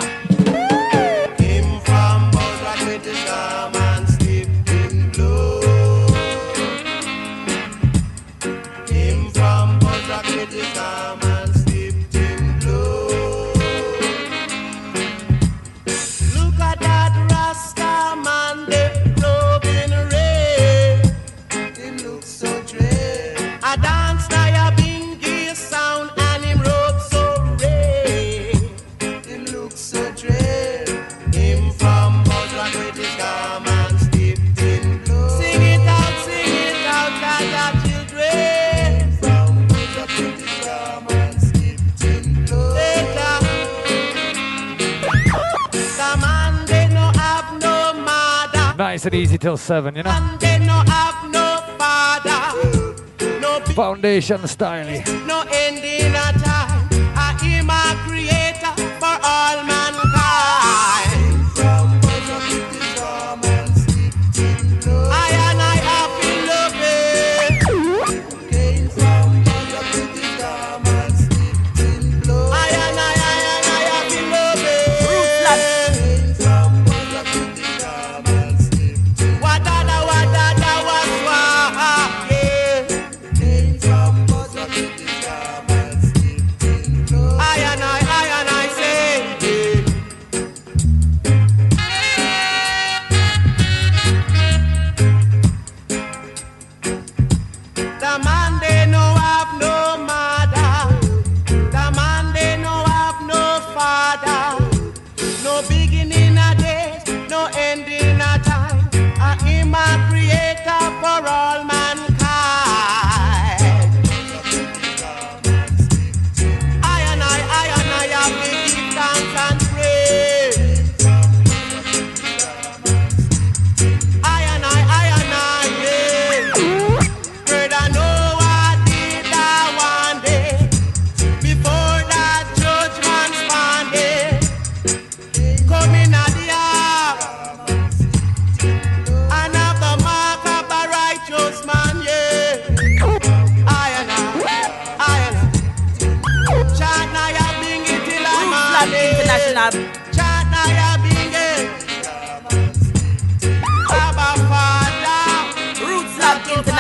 Nice and easy till seven, you know. And they no have no father, no foundation style. No ending a time. I am a creator for all mankind. I and I have been loving. Came from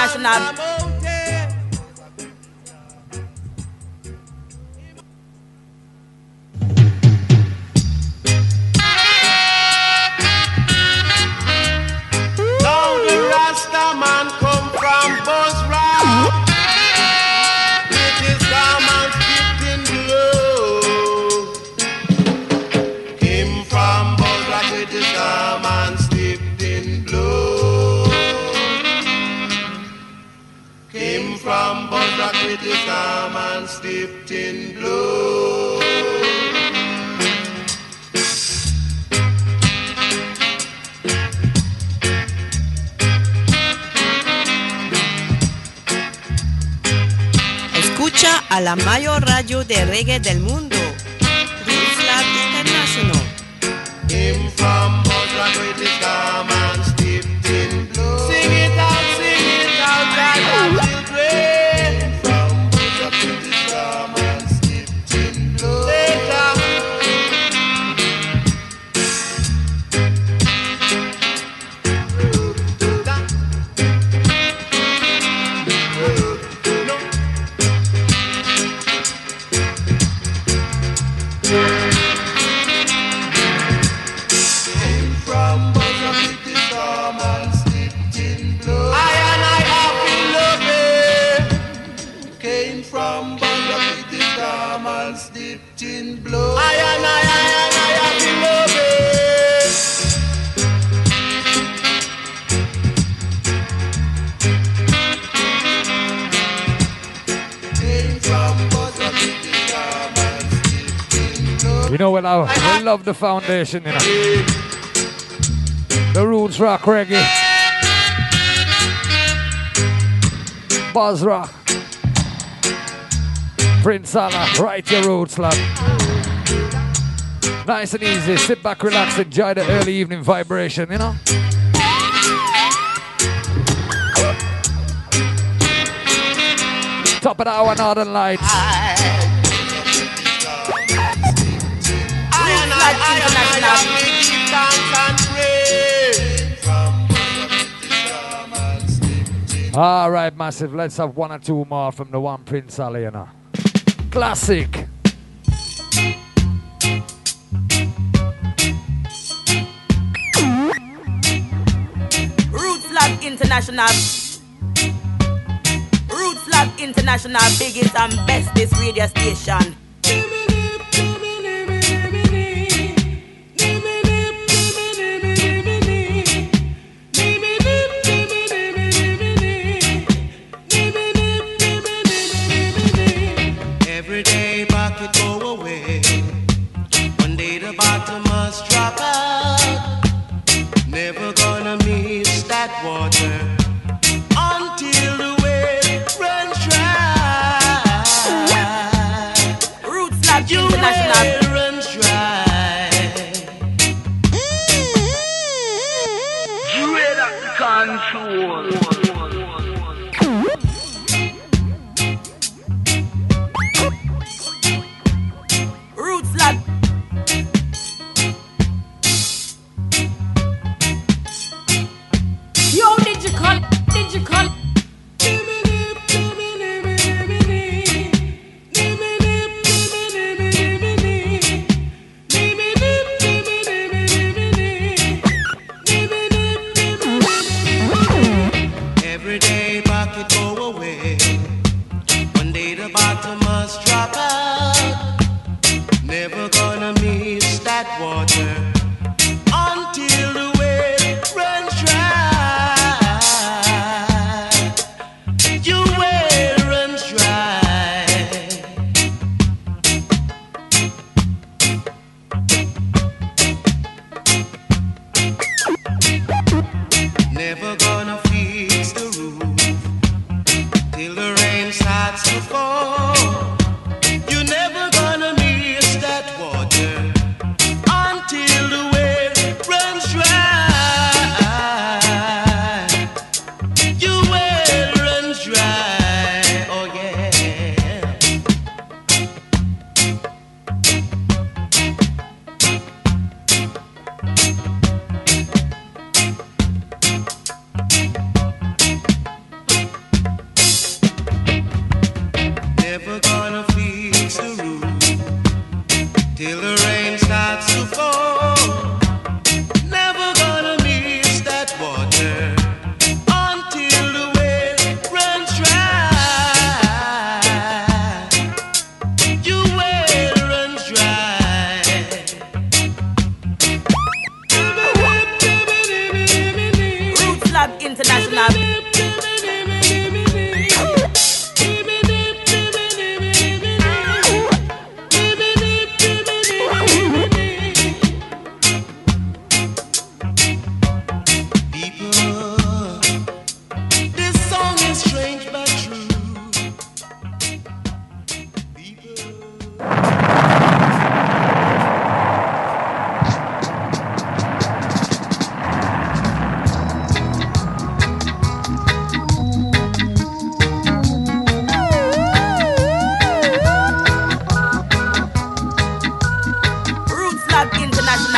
International. Now the Rasta man come from Bozrah. With his garment dipped in blood. Came from Bozrah with his garment dipped in blood. Came from Bozrah with his garment dipped in blood. Escucha a la mayor radio de reggae del mundo, Roots Lab International. Came from Bozrah with his garments dipped in blood. Sing it out, sing it out, God, children. From Bozrah with his garments dipped in blood. Later. Dipped in blood. I and I, I and I have beloved. Came from Bozrah with his garments dipped in blood. You know what I, I love the foundation, you know. The roots rock reggae. Bozrah. Prince Allah, right your roots, lad. Nice and easy. Sit back, relax, enjoy the early evening vibration, you know. Top of the hour, Northern Lights. All right, massive. Let's have one or two more from the one Prince Ali, you know. Classic. Roots Lab International. Roots Lab International, biggest and bestest radio station. Every day bucket go away. One day the bottom must drop out. Never gonna miss that water until the well runs dry. Roots Lab You International. well runs dry. Straight up the control. Roots Lab. Yo, did you call? Did you call? Every day bucket go away. One day the bottom must drop out. Never gonna miss that water until the well runs dry. You well runs dry. Never gonna fix the roof till the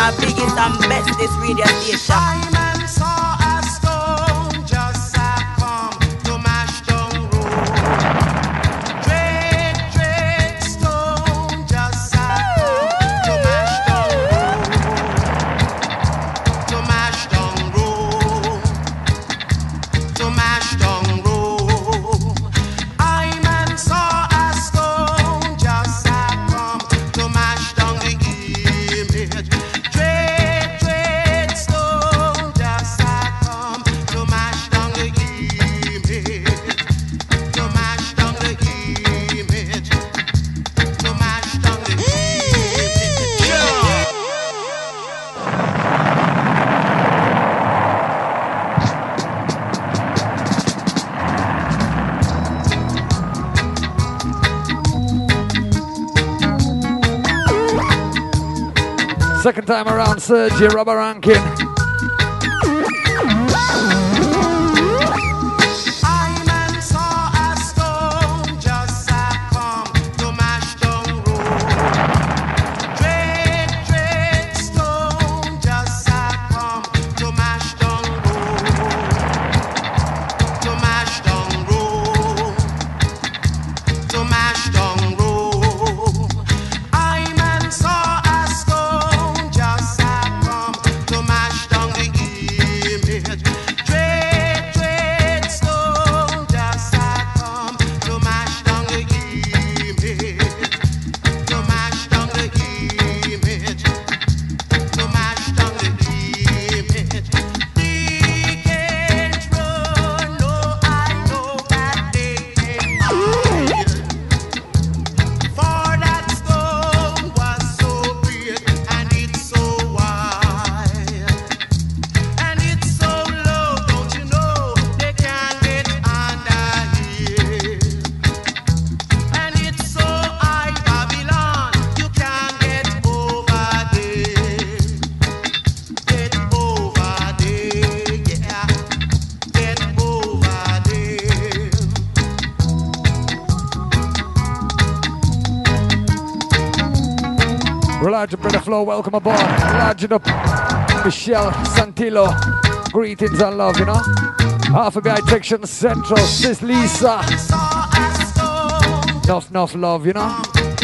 international biggest and bestest radio station. Second time around, Sergio Rubber Rankin. Large Brother Flow, welcome aboard. Large up Michelle Santillo. Greetings and love, you know. Half a Behind Section Central, Sis Lisa. Enough, enough love, you know.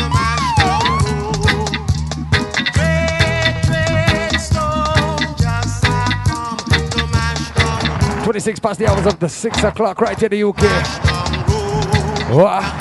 twenty-six past the hours of the six o'clock right here in the U K. Wow.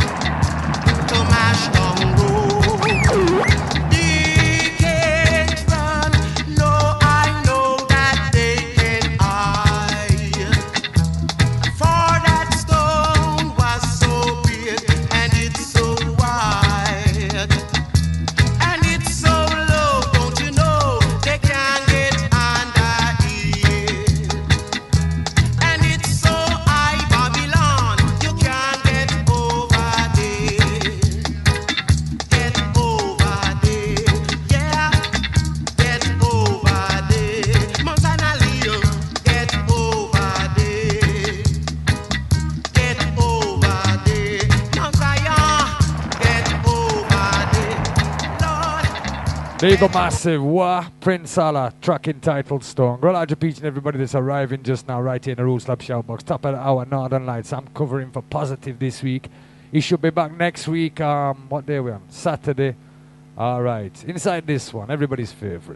There you go, massive. Wah, Prince Allah, track entitled Stone. Well, I just and everybody that's arriving just now right here in the Roots Lab Shoutbox. Top of the hour, Northern Lights. I'm covering for Positive this week. He should be back next week. Um, what day are we on? Saturday. All right. Inside this one, everybody's favorite.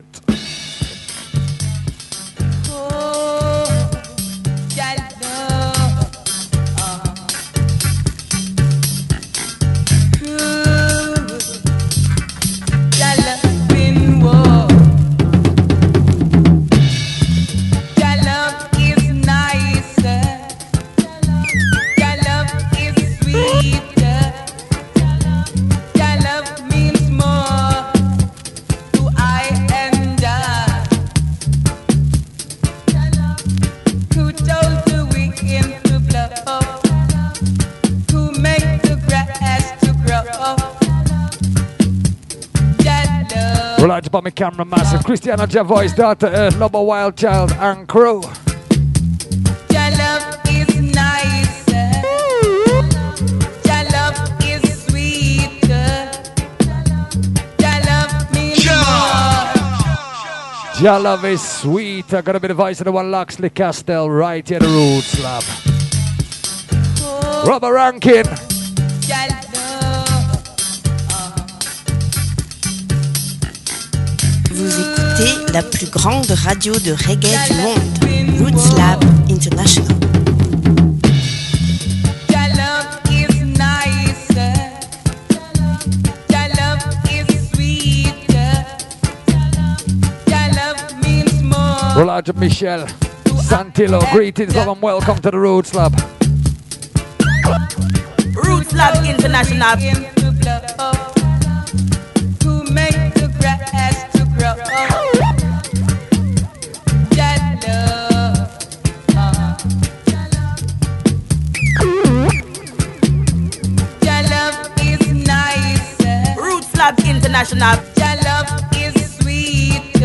Right about my camera massive. Christiana Javoy's daughter Earth, Lobo Wild Child and Crow. Your love is nicer. Your love is sweeter. Your love means more. Your love is sweet. I got a bit of voice of the one Loxley Castell right here, the Roots Lab. Robert Rankin. Vous écoutez la plus grande radio de reggae du monde, Roots Lab International. Roger Michelle Santillo, greetings, love and welcome to the Roots Lab. Roots Lab International. To make the grass to grow. That love. Your love is nice. Roots Lab International. Your love is sweet.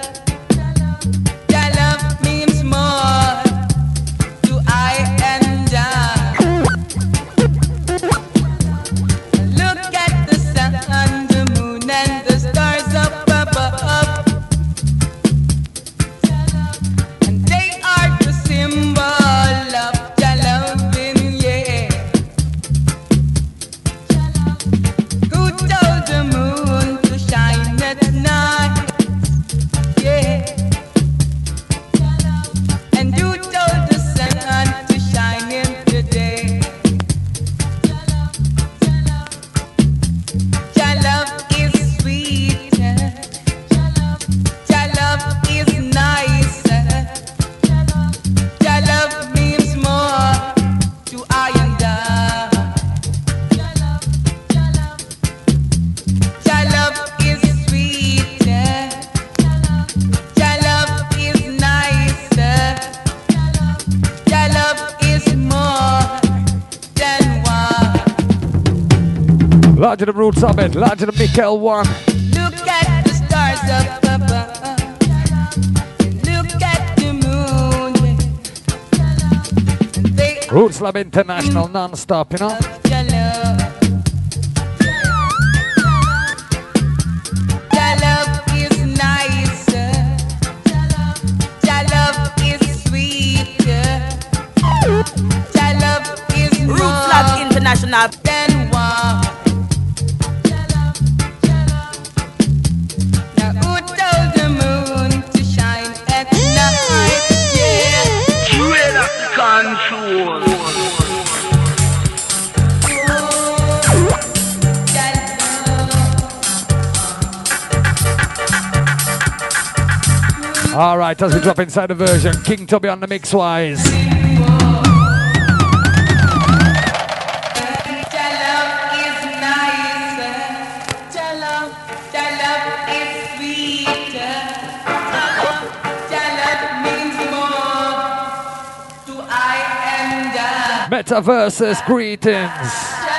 Your love means more to I and I. Look at the sun, the moon, and the stars up above. And they are the symbol of your loving, yeah. Who told the moon to shine at night? Yeah. And you told the sun to shine in the day. Your love is sweet. Your love is nice. Your love means more to I and I. Your love is sweet. Your love is nice. Your love is more than one. Larger than Roots Summit, larger than Mikael One. Look at the stars up above. Look at the moon. And they Roots Lab International non-stop, you know. your love. Your love is nice. Your love is sweet. Your love is Roots Lab more International. than one. Now who told the moon to shine at night? Yeah. Straight up the control. All right, as we drop inside the version, King Tubby on the mix wise. Your love is nice. Your love, your love is sweet. Your love means more to I and I. Metaverses, greetings.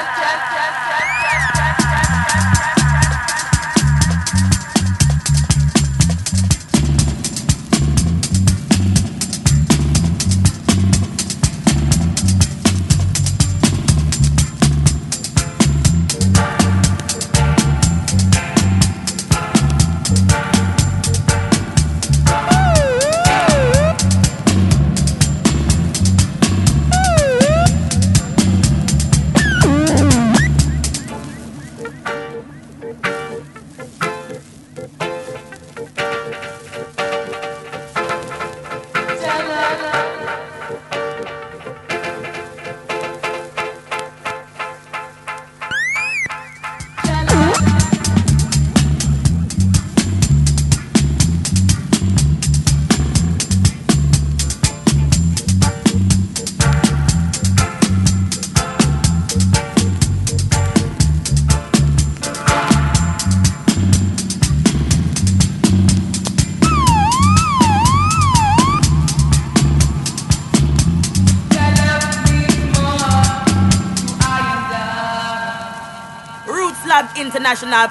Roots Lab International.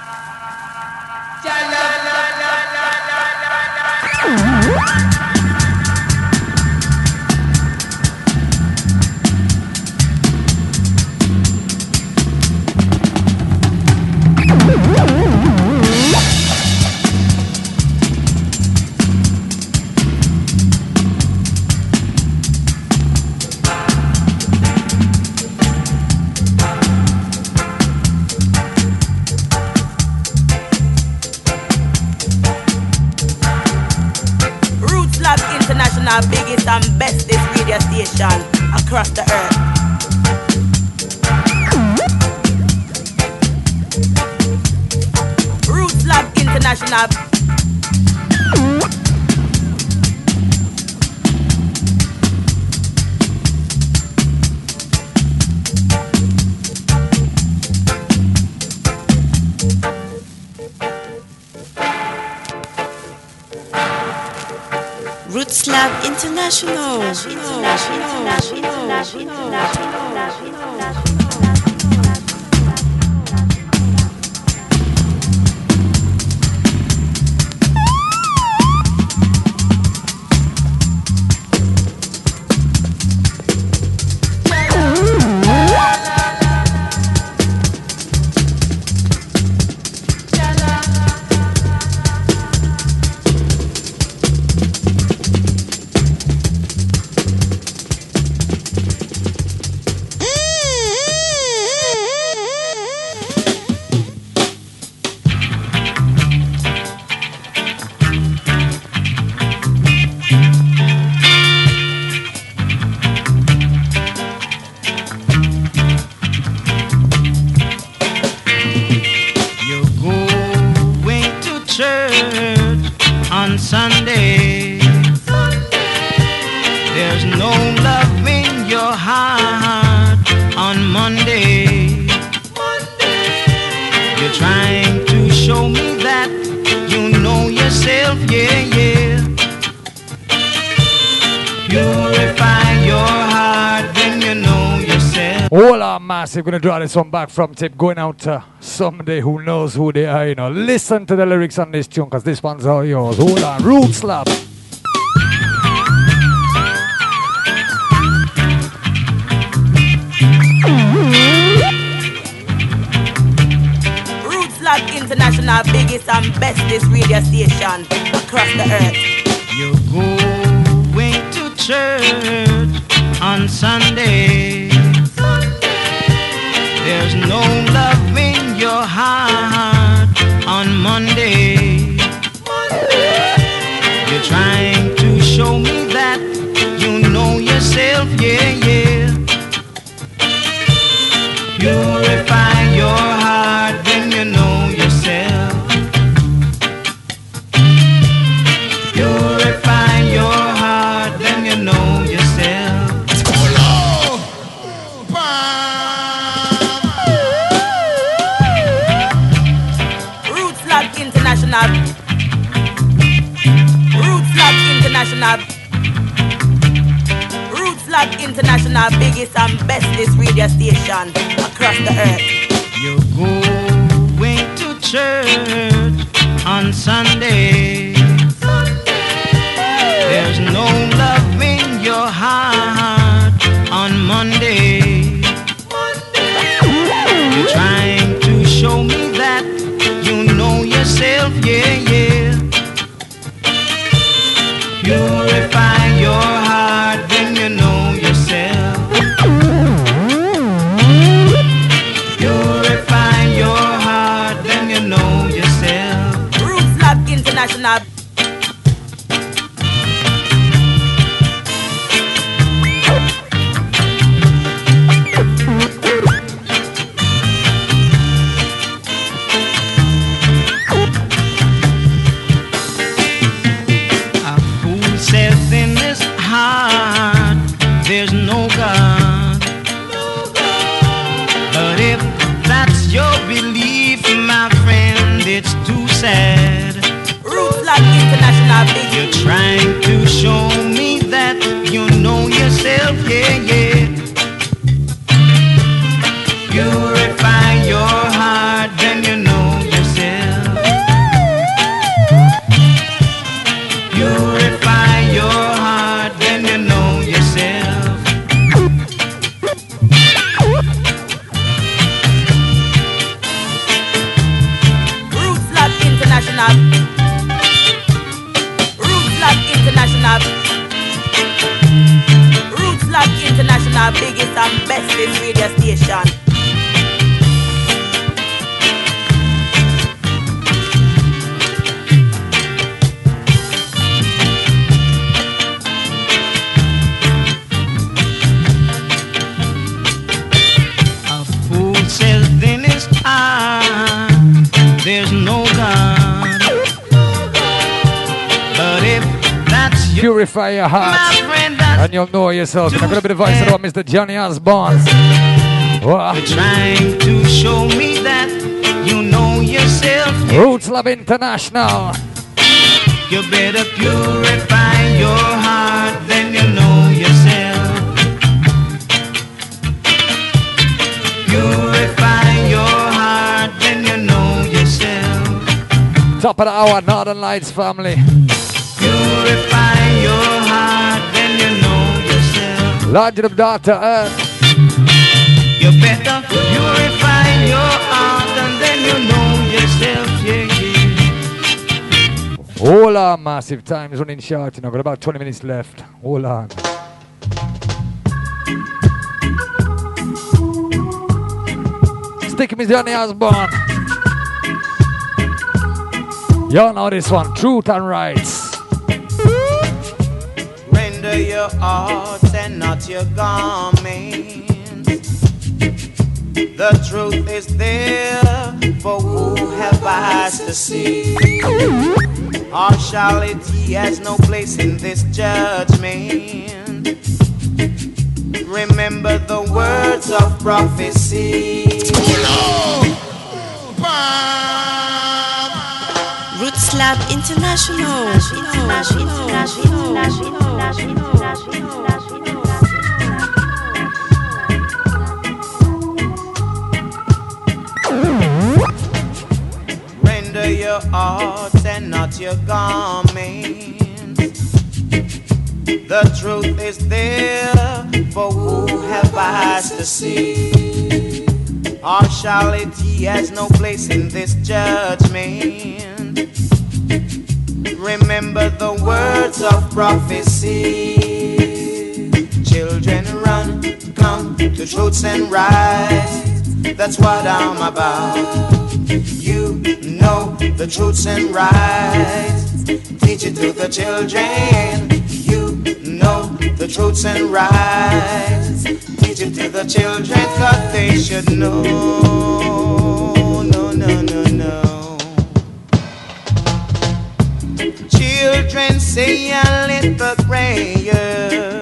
station across the earth. Roots Lab International. Roots Lab International. Sunday. There's no love in your heart on Monday. You're trying to show me that you know yourself, yeah, yeah. Purify your heart when you know yourself. All our massive, gonna draw this one back from tip, going out to somebody who knows who they are, you know. Listen to the lyrics on this tune, cause this one's all yours. Hold on, Roots Lab. Roots Lab International, biggest and bestest radio station across the earth. You're going to church on Sunday. There's no love in your heart on Monday. You're trying to show me that you know yourself, yeah, yeah. Purify your heart when you know yourself. Purify your heart when you know yourself. Roots Lab International. Roots Lab International. Roots Lab International, biggest and bestest radio station across the earth. You're going to church on Sunday. There's no love in your heart on Monday. You're trying to show me that you know yourself, yeah, yeah. Purify your heart when you know yourself. Purify your heart when you know yourself. Roots Lab International. There's no God. But if that's your belief, my friend, it's too sad. Roots Lab International, big. You're trying to show me that you know yourself, yeah, yeah. Purify your heart when you know yourself. Purify your heart when you know yourself. Roots Lab International. Roots Lab International. Roots Lab International, biggest and bestest radio station. purify your heart. And you'll know yourself. You're going to be the voice of Mister Johnny Osborne. Wow. You're trying to show me that you know yourself. Roots Love International. You better purify your heart, then you know yourself. Purify your heart, then you know yourself. Top of the hour, Northern Lights family. Purify your heart, then you know yourself. Lord of Doctor Earth. You better purify your heart, and then you know yourself, yeah, yeah. Hold on, massive. Time is running short. You know, got about twenty minutes left. Hold on. Stick with Johnny Osborne. Y'all know this one. Truth and Rights. Render your hearts and not your garments. The truth is there for who have eyes to see. Partiality has no place in this judgment. Remember the words of prophecy. Roots Lab International. International. Render your hearts and not your garments. The truth is there for who have eyes to see. Partiality has no place in this judgment. Remember the words of prophecy. Children run, come to truths and rights. That's what I'm about. You know the truths and rights. Teach it to the children. You know the truths and rights. Teach it to the children, cause they should know. No, no, no, no. Children, say a little prayer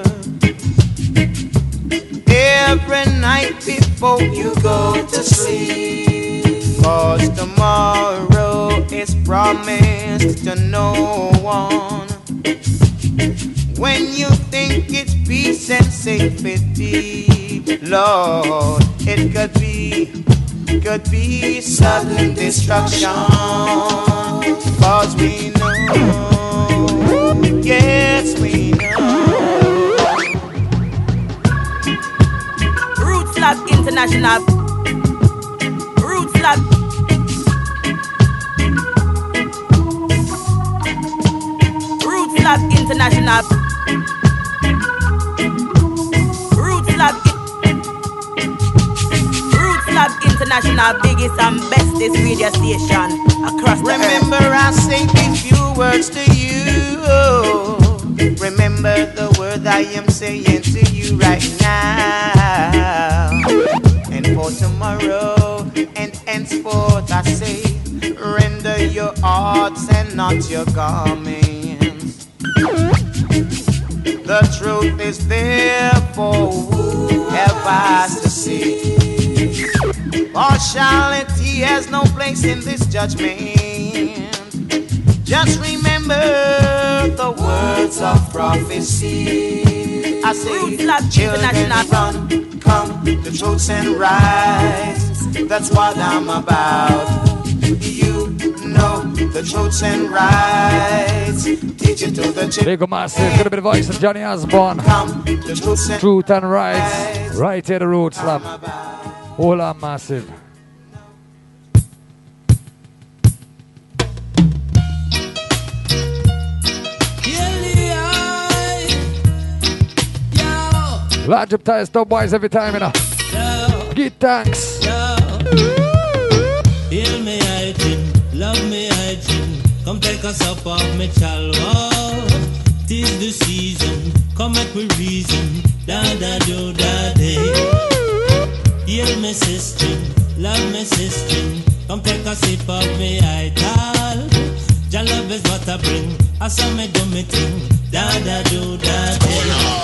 every night before you go to sleep. Cause tomorrow is promised to no one. When you think it's peace and safety, Lord, it could be, could be sudden destruction. Cause we know, yes we know. Roots Lab International. Roots Lab. Roots Lab International. Roots Lab. Roots Lab International, biggest and bestest radio station across the Remember earth. I say these few words to you. Remember the word I am saying to you right now. And for tomorrow and henceforth I say, render your hearts and not your garments. The truth is there for who have eyes to see. Partiality has no place in this judgment. Just remember the words of prophecy. I say, children run, come to truths and rights. That's what I'm about. You know the truths and rights. Teach it to the children. Big massive, gonna be the voice of Johnny Osborne. Truth and Rights. Right here, the Roots Lab. Hold on, massive. Large up tires, top boys every time, you know. Give thanks. Heal me, hygiene. Love me, hygiene. Come take us up off me chalwa. Tis the season. Come make we reason. Da da do da day. Heal me, sister. Love me, sister. Come take a sip of me idol. Your love is what I bring. I saw me do me thing. da da do da day.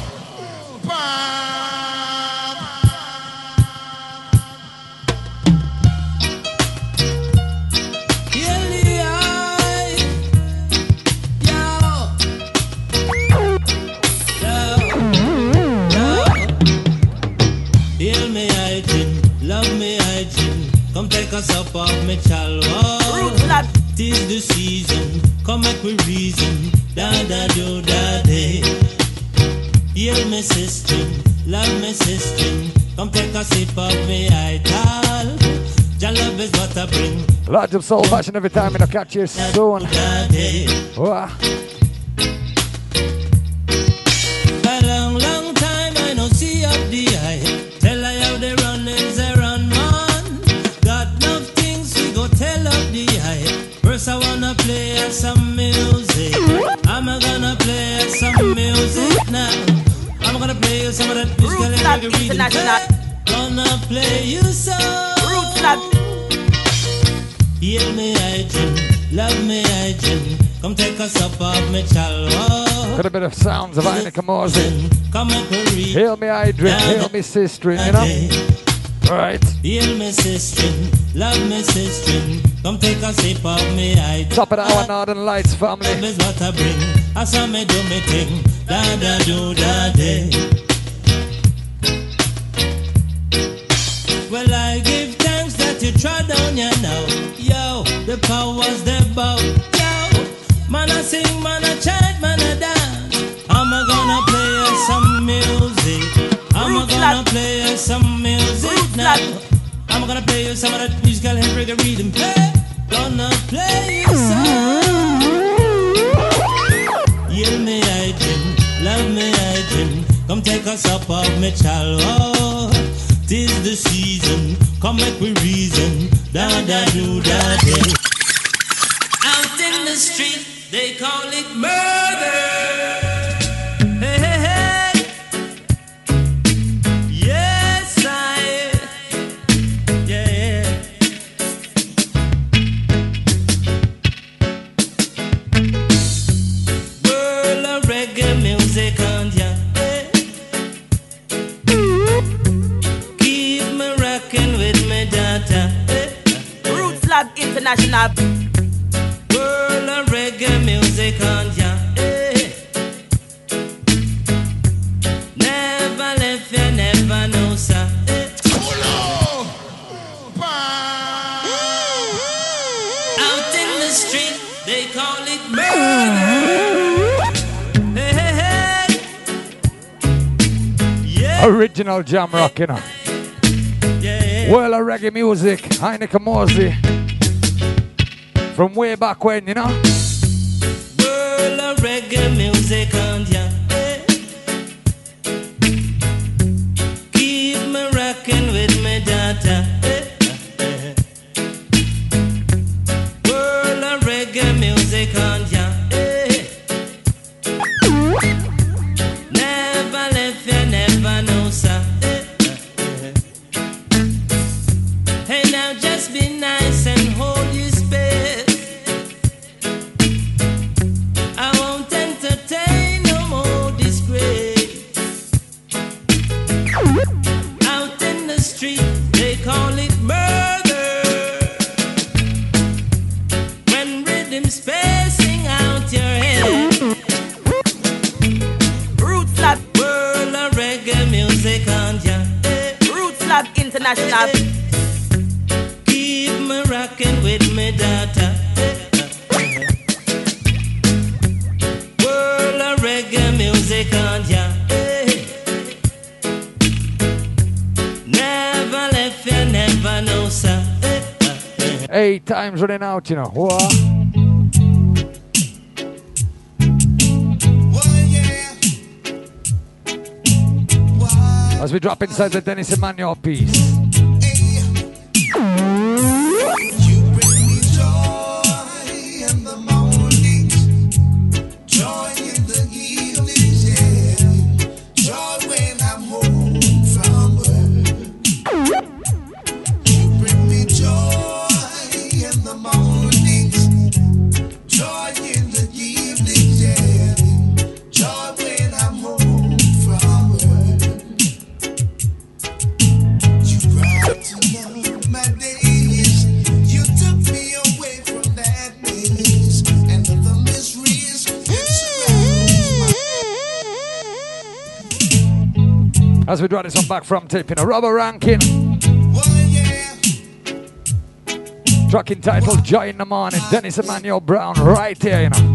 Come take us up off me chalwa. Tis the season, come make we reason. Da da do da day. Heal me sister, love me sister. Come take a sip of me idol. Your love is what I bring. Large of soul fashion every time and I'll catch you soon. Wow. A long, long time I no see up the eye. Tell I how they run is a run man. Got enough things we go tell up the eye. First I wanna play some music. I'm gonna play some music now. I'm gonna play you some of that musical international. Gonna play you some Roots Lab. Heal me I dream, love me I dream. Come take us up off me chalwa. Got a bit of sounds of Heineken Morrison. Come and read. Hail me I dream, hail me sister, you know. Right. Heal me sister, love me sister. Come take a sip of me I Top of the hour, Northern Lights family. Love is what I bring. I saw me do me thing. Da da do da day. Well, I give thanks that you trod down ya now. Yo, the power's there bout. Yo, man I sing, man I chant, man I dance. I'm gonna play us some music. I'm gonna play us some music now. I'm gonna play you some of that musical and reggae rhythm. Play, gonna play you some. Heal me I dream, love me I dream. Come take us up off me chalwa. Tis the season, come make we reason. Da da do da day. Out in the street, they call it murder. Hey, hey, hey. Yes, I. Yeah. World of reggae music on ya. Roots Lab International. World of reggae music on ya. Hey. Never left you, never know, sir. Hey. Out in the street, they call it murder. Hey, hey, hey. Yeah. Original jam rock, you know. World of reggae music, Heineken Morrison. From way back when, you know. World of reggae music on ya. Hey. Keep me rocking with me data. Hey. World of reggae music on ya. Hey. Never left you, never know, sir. Hey, now just be nice and hold your space. I won't entertain no more disgrace. Out in the street, they call it murder. When rhythm's spacing out your head. Roots Lab. World of reggae music on ya. Hey. Roots Lab International. Hey. Rockin' with me data. World of reggae music on ya. Hey. Never left you, never know, sir. Hey. Eight times running out, you know. What? As we drop inside the Dennis Emmanuel piece. As we draw this one back from taping a rubber ranking. Track entitled Joy in the Morning. Dennis Emmanuel Brown right here, you know.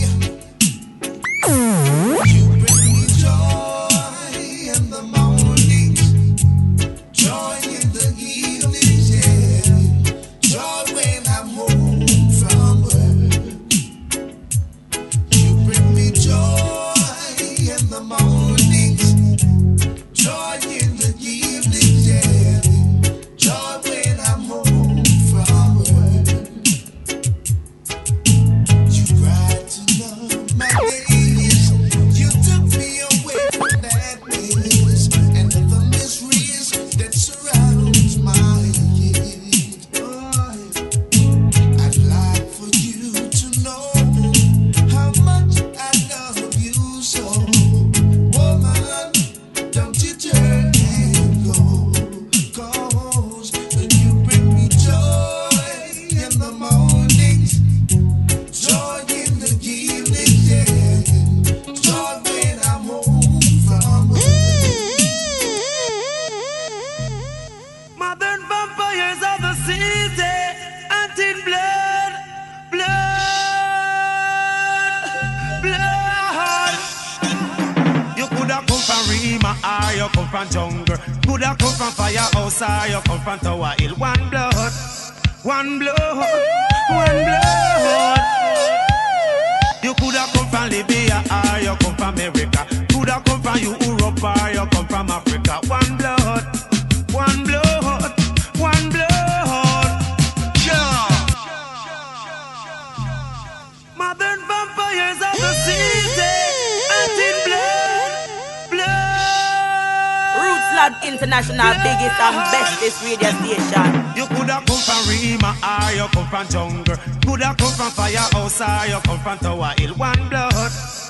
International biggest and bestest radio station. You coulda come from Rima or you come from jungle. Coulda come from Firehouse or you come from Tower Hill. One blood,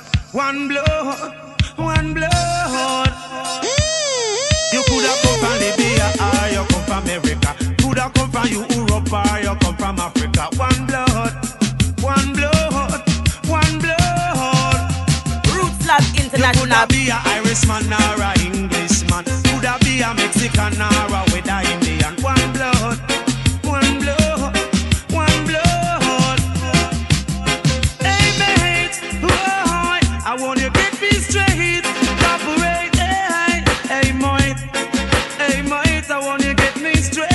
one blood, one blood. You coulda come from Libya or you come from America. Coulda come from Europe or you come from Africa. One blood, one blood, one blood. Roots Lab International. You coulda be a Irishman or a Englishman. Coulda be a Mexican or a with a Indian. One blood, one blood, one blood. Hey mate, boy, I want you to get me straight. Operate, hey, hey mate, hey mate, I want you to get me straight.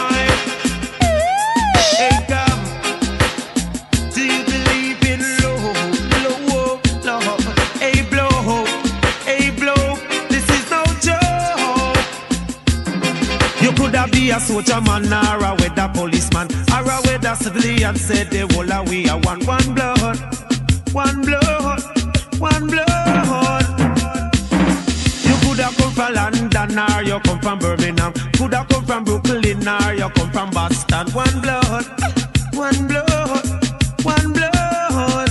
Hey come, do you believe in love, love, love? Hey blow, hey blow, this is no joke. You coulda be a soldier man or a weather policeman or a weather civilian. Said the whole of we are one, one blood, one blood, one blood. You coulda come from London or you come from Birmingham. Coulda come from Brooklyn or you come from Boston. One blood, one blood, one blood.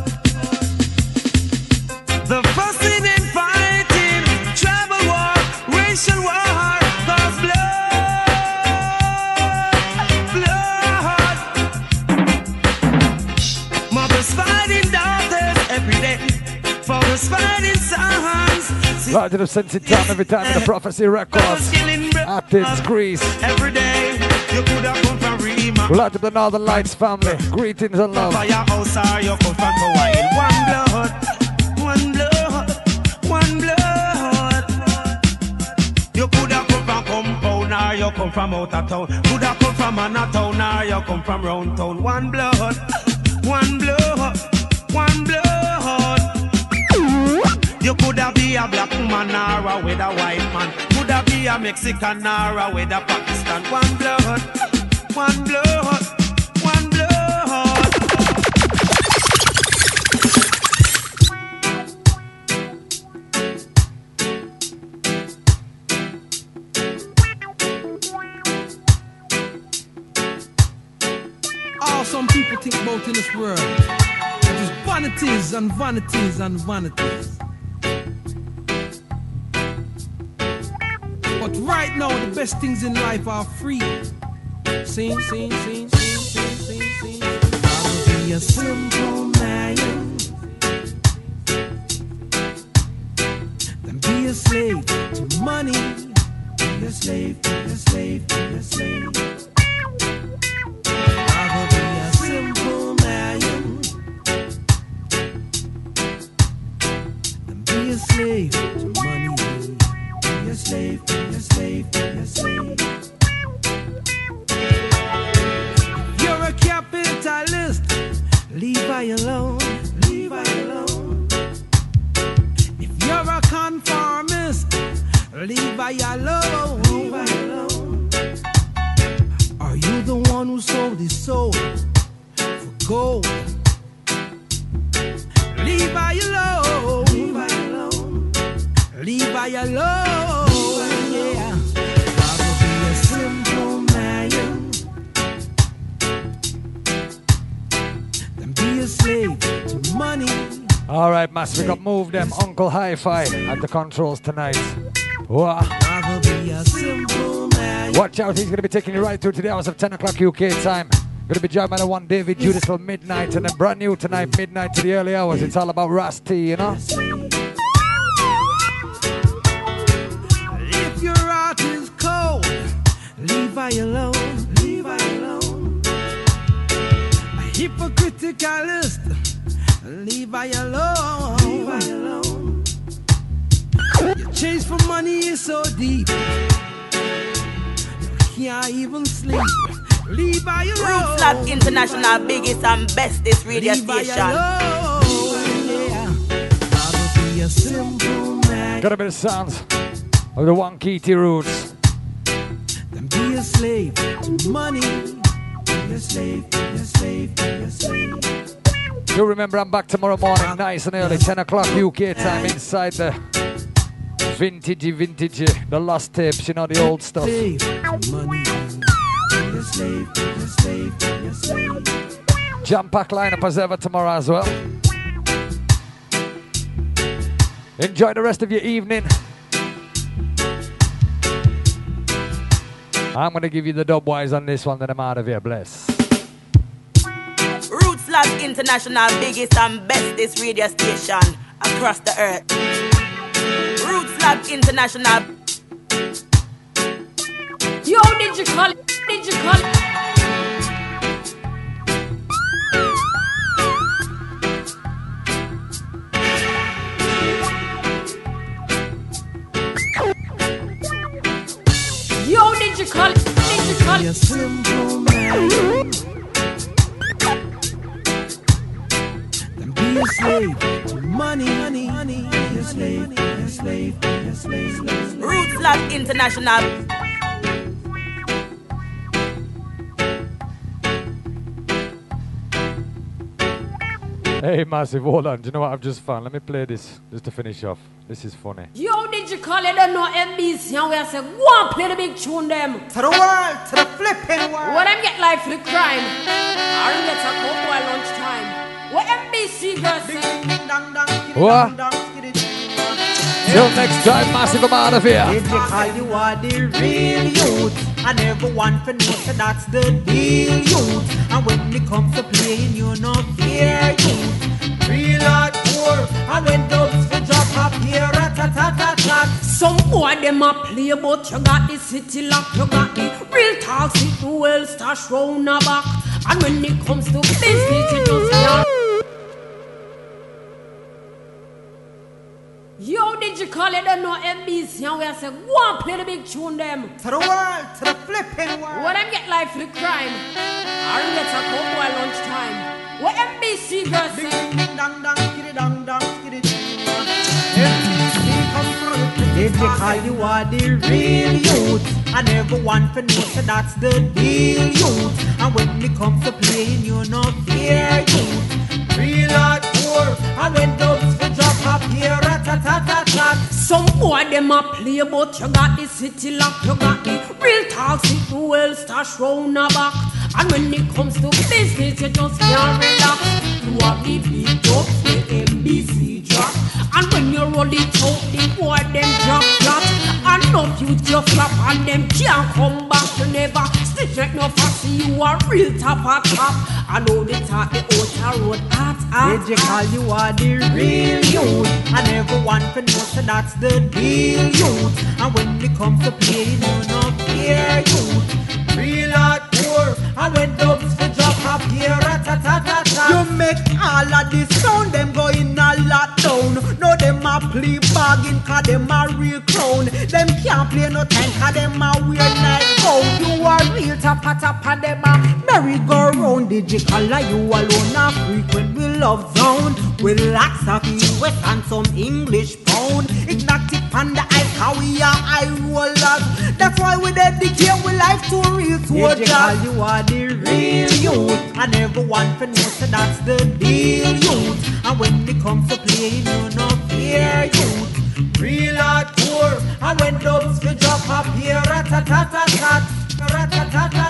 The fussing and fighting, tribal war, racial war, cause blood, blood. Mothers fighting daughters every day, fathers fighting sons. Right to the Sense Town every time in the Prophecy Records. Athens, Greece. Every day, you coulda come from Rima. Right to the Northern Lights family. Greetings and love. Firehouse or you come from Tower Hill. One blood, one blood, one blood. You coulda come from Compound or you come from out of town. Coulda come from Manhattan or you come from round town. One blood, one blood, one blood. You coulda be a black man or a with a white man. Coulda be a Mexican or a with a Pakistan. One blood, one blood, one blood. All some people think about in this world, it is vanities and vanities and vanities. But right now, the best things in life are free. Sing, sing, sing, sing, sing, sing, sing. I'll be a simple man. Then be be a slave to money. Be a slave, be a slave, be a slave. Rather be a simple man than be a slave to money. Be a slave, be a slave, be a slave. If you're a capitalist, leave I alone, leave I alone. If you're a conformist, leave I alone, leave I alone. Are you the one who sold his soul for gold? Leave I alone, leave I alone, leave I alone. Yeah, rather be a simple man than be a slave to money. All right, Mass, we got move them Uncle Hi-Fi at the controls tonight. Whoa. Watch out, he's going to be taking you right through to the hours of ten o'clock U K time. Going to be joined by the one David Judas till midnight, and then brand new tonight, midnight to the early hours. It's all about Rusty, you know? If your heart is cold, leave I alone, leave I alone. A hypocriticalist, leave I alone, leave I alone. Your chase for money is so deep, you can't even sleep. Leave I alone. Roots Lab International, biggest and bestest radio Leave I station. alone, yeah. Got a bit of sounds of the one Kitty Roots. Then be a slave to money. Be a slave, be a slave, be a slave. Do remember I'm back tomorrow morning, nice and early, ten o'clock U K time, inside the vintagey, vintagey, the lost tapes, you know, the old stuff. Slave to money. Be a slave, be a slave, be a slave. Jam pack lineup as ever tomorrow as well. Enjoy the rest of your evening. I'm going to give you the dubwise on this one, then I'm out of here. Bless. Roots Lab International, biggest and bestest radio station across the earth. Roots Lab International. Yo, did you call it? Did you call it? Yo, did you call it? Did you call it? Be a simple man. Then be a slave to money, money, money. Be a slave, be a slave, be a slave, slave. Roots Lab International. Hey, Massive, hold on. Do you know what I've just found? Let me play this just to finish off. This is funny. Yo, did you call it? Don't know M B C and we say, go and play the big tune them. To the world, to the flipping world. What them get life for the crime? I don't get a cup while lunchtime. What M B C girls say? What? Till next time, Massive, I'm out of here. If you call you are the real youth, I never want to know, so that's the deal, youth. And when it comes to playing, you know fear, youth. Real hardcore, and when dubs for drop up here, rat-a-tat-tat-tat. Some boy them a play, but you got the city lock, you got the real talk, sitting well stash round the back. And when it comes to business, you just can't. Yo, did you call it? Don't know M B C and we say, go and play the big tune them. To the world, to the flipping world. What them get life for the crime? I don't get a cup while lunchtime. What M B C girls say? Dang, dang, skiddy, dang, dang, skiddy. M B C come through. If you call you are the real youth, I never want to know, so that's the deal, youth. And when it comes to playing, you know fear, youth. Real hardcore, and when dubs for drop up here, rat-a-tat-tat-tat. Some boy them a play, but you got the city lock, you got the real talk, sitting well stash round the back. And when it comes to business, you just can't relax. You have the big dubs with M B C drop. And when you roll it out, the boy them drop drop. And no future flop, and them can't come back. You never stitch like no fussy, you are real top of top. I know the talk, the outer road at at. Did you call you are the real youth? And everyone can know so that's the deal youth. And when it comes to play, you know no fear youth. Real hardcore, and when dubs for drop up here, rat-a-tat-tat-tat. You make all of this sound, them go in a lockdown. No, them a play bargain, cause them a real clown. Them can't play no time, cause them a weird night gown. You are real tap-a-tap, and them a merry-go-round. Did you call you alone a frequent we love zone? With lots of U S and some English pound. Ignatic on the ice, how we are eye rollers. That's why we dedicate we life to real soldiers. Did you call you are the real youth? And everyone for know so that's the deal youth. And when it comes to play, you know no fear youth. Real hardcore. And when dubs for drop up here, rat-a-tat-tat-tat, rat-a-tat-tat.